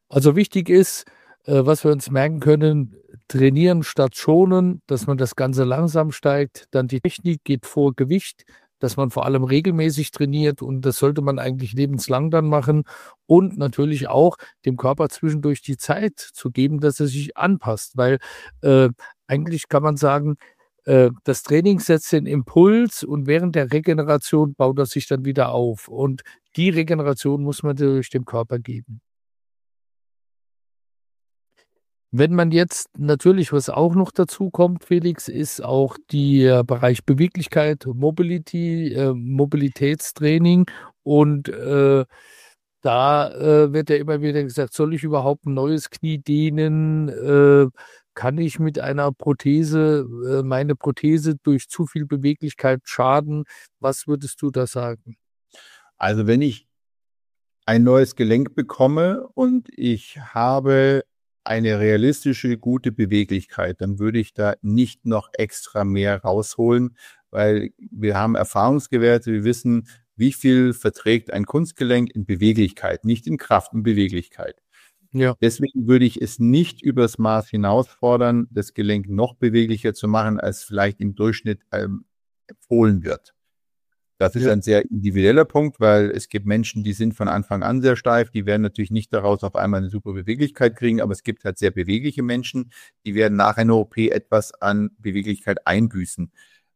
Also wichtig ist, äh, was wir uns merken können, trainieren statt schonen, dass man das Ganze langsam steigt. Dann die Technik geht vor Gewicht, dass man vor allem regelmäßig trainiert und das sollte man eigentlich lebenslang dann machen. Und natürlich auch dem Körper zwischendurch die Zeit zu geben, dass er sich anpasst, weil äh, eigentlich kann man sagen, äh, das Training setzt den Impuls und während der Regeneration baut er sich dann wieder auf. Und die Regeneration muss man durch dem Körper geben. Wenn man jetzt natürlich, was auch noch dazu kommt, Felix, ist auch der Bereich Beweglichkeit, Mobility, äh, Mobilitätstraining. Und äh, da äh, wird ja immer wieder gesagt, soll ich überhaupt ein neues Knie dehnen? Äh, kann ich mit einer Prothese, äh, meine Prothese durch zu viel Beweglichkeit schaden? Was würdest du da sagen? Also wenn ich ein neues Gelenk bekomme und ich habe eine realistische, gute Beweglichkeit, dann würde ich da nicht noch extra mehr rausholen, weil wir haben Erfahrungswerte, wir wissen, wie viel verträgt ein Kunstgelenk in Beweglichkeit, nicht in Kraft, in Beweglichkeit. Ja. Deswegen würde ich es nicht übers Maß hinaus fordern, das Gelenk noch beweglicher zu machen, als vielleicht im Durchschnitt ähm, empfohlen wird. Das ist Ja. ein sehr individueller Punkt, weil es gibt Menschen, die sind von Anfang an sehr steif, die werden natürlich nicht daraus auf einmal eine super Beweglichkeit kriegen, aber es gibt halt sehr bewegliche Menschen, die werden nach einer O P etwas an Beweglichkeit einbüßen.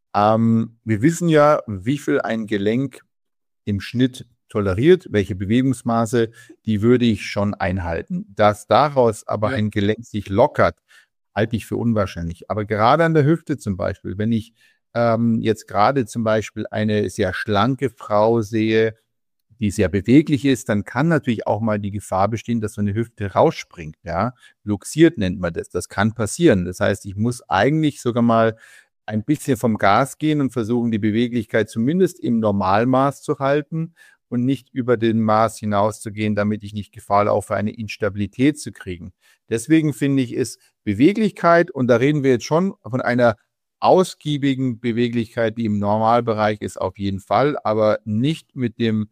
Ähm, wir wissen ja, wie viel ein Gelenk im Schnitt toleriert, welche Bewegungsmaße, die würde ich schon einhalten. Dass daraus aber Ja. ein Gelenk sich lockert, halte ich für unwahrscheinlich. Aber gerade an der Hüfte zum Beispiel, wenn ich ähm, jetzt gerade zum Beispiel eine sehr schlanke Frau sehe, die sehr beweglich ist, dann kann natürlich auch mal die Gefahr bestehen, dass so eine Hüfte rausspringt. Ja, luxiert nennt man das. Das kann passieren. Das heißt, ich muss eigentlich sogar mal ein bisschen vom Gas gehen und versuchen, die Beweglichkeit zumindest im Normalmaß zu halten und nicht über den Maß hinauszugehen, damit ich nicht Gefahr laufe, eine Instabilität zu kriegen. Deswegen finde ich, ist Beweglichkeit, und da reden wir jetzt schon von einer ausgiebigen Beweglichkeit, die im Normalbereich ist, auf jeden Fall, aber nicht mit dem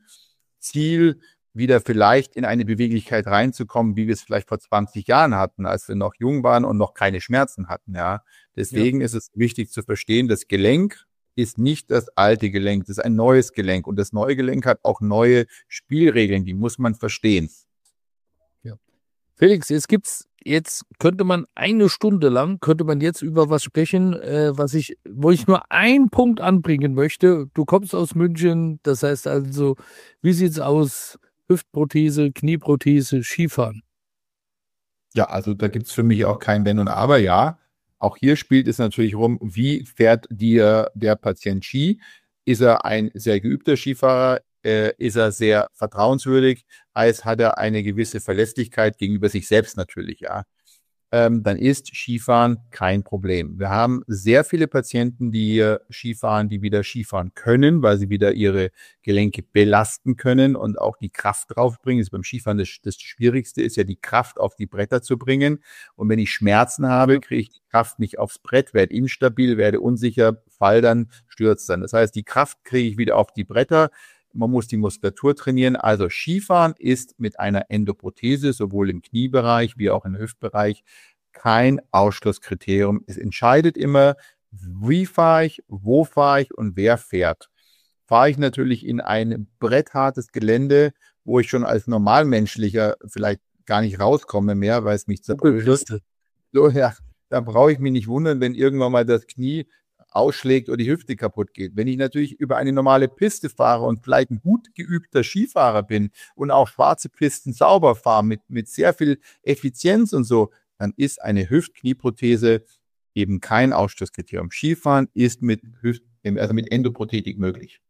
Ziel, wieder vielleicht in eine Beweglichkeit reinzukommen, wie wir es vielleicht vor zwanzig Jahren hatten, als wir noch jung waren und noch keine Schmerzen hatten. Ja, deswegen ja. ist es wichtig zu verstehen, das Gelenk ist nicht das alte Gelenk, das ist ein neues Gelenk und das neue Gelenk hat auch neue Spielregeln, die muss man verstehen. Ja. Felix, jetzt gibt's, jetzt könnte man eine Stunde lang, könnte man jetzt über was sprechen, äh, was ich, wo ich nur einen Punkt anbringen möchte. Du kommst aus München, das heißt also, wie sieht's aus? Hüftprothese, Knieprothese, Skifahren. Ja, also da gibt's für mich auch kein Wenn und Aber, ja. Auch hier spielt es natürlich rum, wie fährt dir der Patient Ski? Ist er ein sehr geübter Skifahrer? Äh, ist er sehr vertrauenswürdig? Heißt, hat er eine gewisse Verlässlichkeit gegenüber sich selbst natürlich, ja. Ähm, dann ist Skifahren kein Problem. Wir haben sehr viele Patienten, die äh, Skifahren, die wieder Skifahren können, weil sie wieder ihre Gelenke belasten können und auch die Kraft draufbringen. Das ist beim Skifahren das, das Schwierigste ist ja, die Kraft auf die Bretter zu bringen. Und wenn ich Schmerzen habe, kriege ich die Kraft nicht aufs Brett, werde instabil, werde unsicher, fall dann, stürzt dann. Das heißt, die Kraft kriege ich wieder auf die Bretter. Man muss die Muskulatur trainieren. Also Skifahren ist mit einer Endoprothese sowohl im Kniebereich wie auch im Hüftbereich kein Ausschlusskriterium. Es entscheidet immer, wie fahre ich, wo fahre ich und wer fährt. Fahre ich natürlich in ein bretthartes Gelände, wo ich schon als Normalmenschlicher vielleicht gar nicht rauskomme mehr, weil es mich zerbröselt. So, ja, da brauche ich mich nicht wundern, wenn irgendwann mal das Knie ausschlägt oder die Hüfte kaputt geht. Wenn ich natürlich über eine normale Piste fahre und vielleicht ein gut geübter Skifahrer bin und auch schwarze Pisten sauber fahre mit, mit sehr viel Effizienz und so, dann ist eine Hüft-Knieprothese eben kein Ausschlusskriterium. Skifahren ist mit, Hüft, also mit Endoprothetik möglich.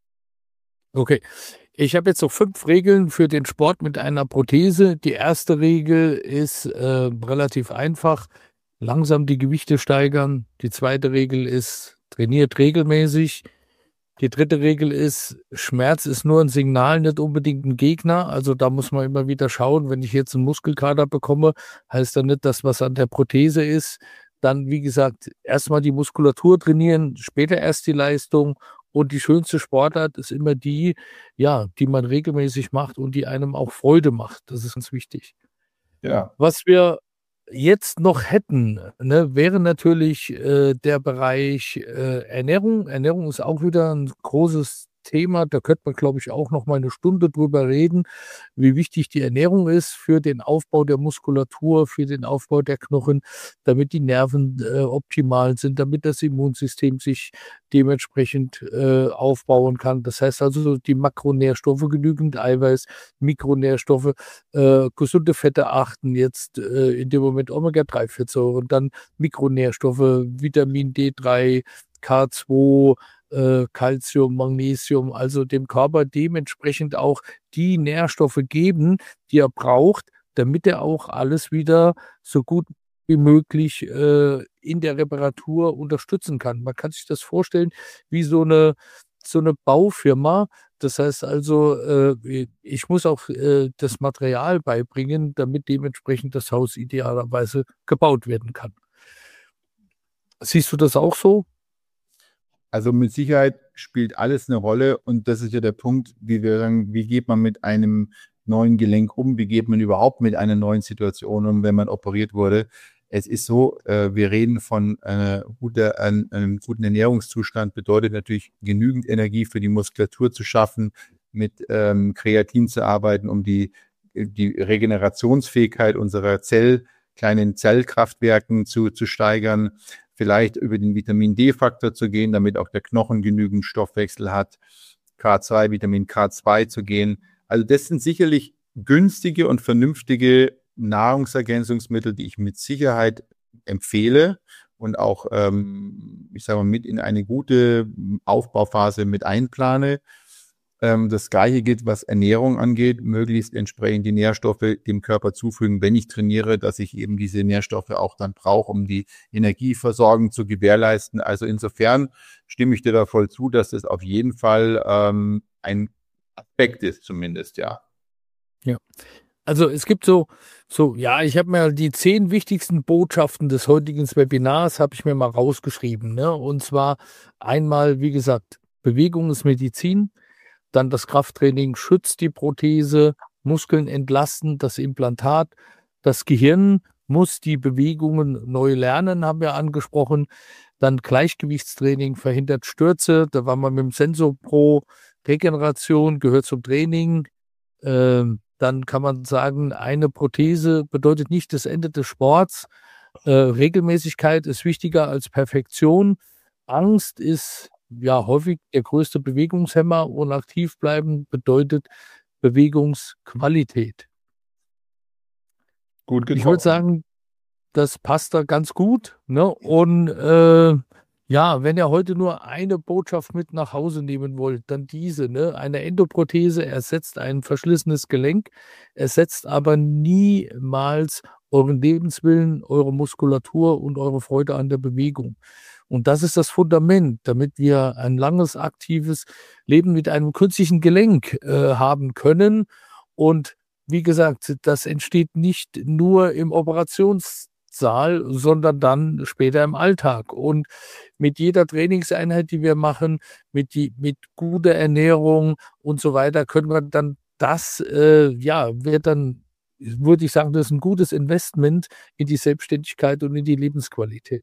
Okay. Ich habe jetzt so fünf Regeln für den Sport mit einer Prothese. Die erste Regel ist äh, relativ einfach. Langsam die Gewichte steigern. Die zweite Regel ist, trainiert regelmäßig. Die dritte Regel ist, Schmerz ist nur ein Signal, nicht unbedingt ein Gegner. Also da muss man immer wieder schauen, wenn ich jetzt einen Muskelkater bekomme, heißt das nicht, dass was an der Prothese ist. Dann, wie gesagt, erstmal die Muskulatur trainieren, später erst die Leistung. Und die schönste Sportart ist immer die, ja, die man regelmäßig macht und die einem auch Freude macht. Das ist ganz wichtig. Ja. Was wir jetzt noch hätten, ne, wäre natürlich äh, der Bereich äh, Ernährung. Ernährung ist auch wieder ein großes Thema. Da könnte man, glaube ich, auch noch mal eine Stunde drüber reden, wie wichtig die Ernährung ist für den Aufbau der Muskulatur, für den Aufbau der Knochen, damit die Nerven äh, optimal sind, damit das Immunsystem sich dementsprechend äh, aufbauen kann. Das heißt also, die Makronährstoffe, genügend Eiweiß, Mikronährstoffe, äh, gesunde Fette achten, jetzt äh, in dem Moment Omega drei Fettsäuren, dann Mikronährstoffe, Vitamin D drei, K zwei, äh, Calcium, Magnesium, also dem Körper dementsprechend auch die Nährstoffe geben, die er braucht, damit er auch alles wieder so gut wie möglich äh, in der Reparatur unterstützen kann. Man kann sich das vorstellen wie so eine, so eine Baufirma. Das heißt also, äh, ich muss auch äh, das Material beibringen, damit dementsprechend das Haus idealerweise gebaut werden kann. Siehst du das auch so? Also mit Sicherheit spielt alles eine Rolle und das ist ja der Punkt, wie wir sagen, wie geht man mit einem neuen Gelenk um, wie geht man überhaupt mit einer neuen Situation um, wenn man operiert wurde. Es ist so, äh, wir reden von einer gute, ein, einem guten Ernährungszustand, bedeutet natürlich genügend Energie für die Muskulatur zu schaffen, mit ähm, Kreatin zu arbeiten, um die, die Regenerationsfähigkeit unserer Zell, kleinen Zellkraftwerken zu, zu steigern, vielleicht über den Vitamin D-Faktor zu gehen, damit auch der Knochen genügend Stoffwechsel hat, K zwei, Vitamin K zwei zu gehen. Also das sind sicherlich günstige und vernünftige Nahrungsergänzungsmittel, die ich mit Sicherheit empfehle und auch, ähm, ich sage mal, mit in eine gute Aufbauphase mit einplane. Ähm, das Gleiche gilt, was Ernährung angeht, möglichst entsprechend die Nährstoffe dem Körper zufügen, wenn ich trainiere, dass ich eben diese Nährstoffe auch dann brauche, um die Energieversorgung zu gewährleisten. Also insofern stimme ich dir da voll zu, dass das auf jeden Fall ähm, ein Aspekt ist, zumindest, ja. Ja. Also es gibt so, so, ja, ich habe mir die zehn wichtigsten Botschaften des heutigen Webinars, habe ich mir mal rausgeschrieben. Ne? Und zwar einmal, wie gesagt, Bewegung ist Medizin. Dann das Krafttraining schützt die Prothese, Muskeln entlasten das Implantat. Das Gehirn muss die Bewegungen neu lernen, haben wir angesprochen. Dann Gleichgewichtstraining verhindert Stürze. Da war man mit dem Sensor Pro. Regeneration gehört zum Training. Ähm, dann kann man sagen, eine Prothese bedeutet nicht das Ende des Sports. Äh, Regelmäßigkeit ist wichtiger als Perfektion. Angst ist ja häufig der größte Bewegungshemmer und aktiv bleiben bedeutet Bewegungsqualität. Gut Ich würde getroffen. sagen, das passt da ganz gut. Ne? Und äh, ja, wenn ihr heute nur eine Botschaft mit nach Hause nehmen wollt, dann diese. Ne? Eine Endoprothese ersetzt ein verschlissenes Gelenk, ersetzt aber niemals euren Lebenswillen, eure Muskulatur und eure Freude an der Bewegung. Und das ist das Fundament, damit wir ein langes, aktives Leben mit einem künstlichen Gelenk äh, haben können. Und wie gesagt, das entsteht nicht nur im Operationssaal, sondern dann später im Alltag. Und mit jeder Trainingseinheit, die wir machen, mit, die, mit guter Ernährung und so weiter, können wir dann das, äh, ja, wird dann, würde ich sagen, das ist ein gutes Investment in die Selbstständigkeit und in die Lebensqualität.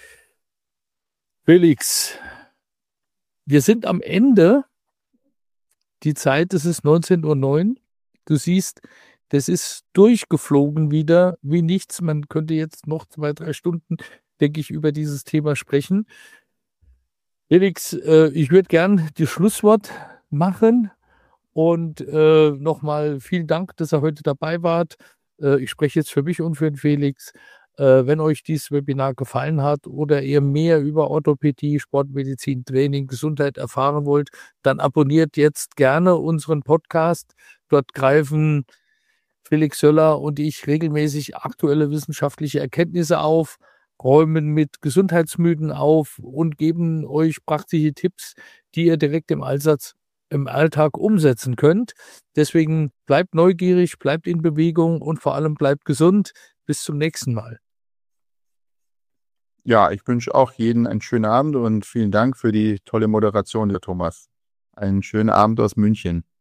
Felix, wir sind am Ende. Die Zeit, es ist neunzehn Uhr neun. Du siehst, das ist durchgeflogen wieder wie nichts. Man könnte jetzt noch zwei, drei Stunden, denke ich, über dieses Thema sprechen. Felix, äh, ich würde gern das Schlusswort machen und äh, nochmal vielen Dank, dass ihr heute dabei wart. Äh, ich spreche jetzt für mich und für den Felix. Äh, wenn euch dieses Webinar gefallen hat oder ihr mehr über Orthopädie, Sportmedizin, Training, Gesundheit erfahren wollt, dann abonniert jetzt gerne unseren Podcast. Dort greifen Felix Söller und ich regelmäßig aktuelle wissenschaftliche Erkenntnisse auf, räumen mit Gesundheitsmythen auf und geben euch praktische Tipps, die ihr direkt im Allsatz, im Alltag umsetzen könnt. Deswegen bleibt neugierig, bleibt in Bewegung und vor allem bleibt gesund. Bis zum nächsten Mal. Ja, ich wünsche auch jedem einen schönen Abend und vielen Dank für die tolle Moderation, der Thomas. Einen schönen Abend aus München.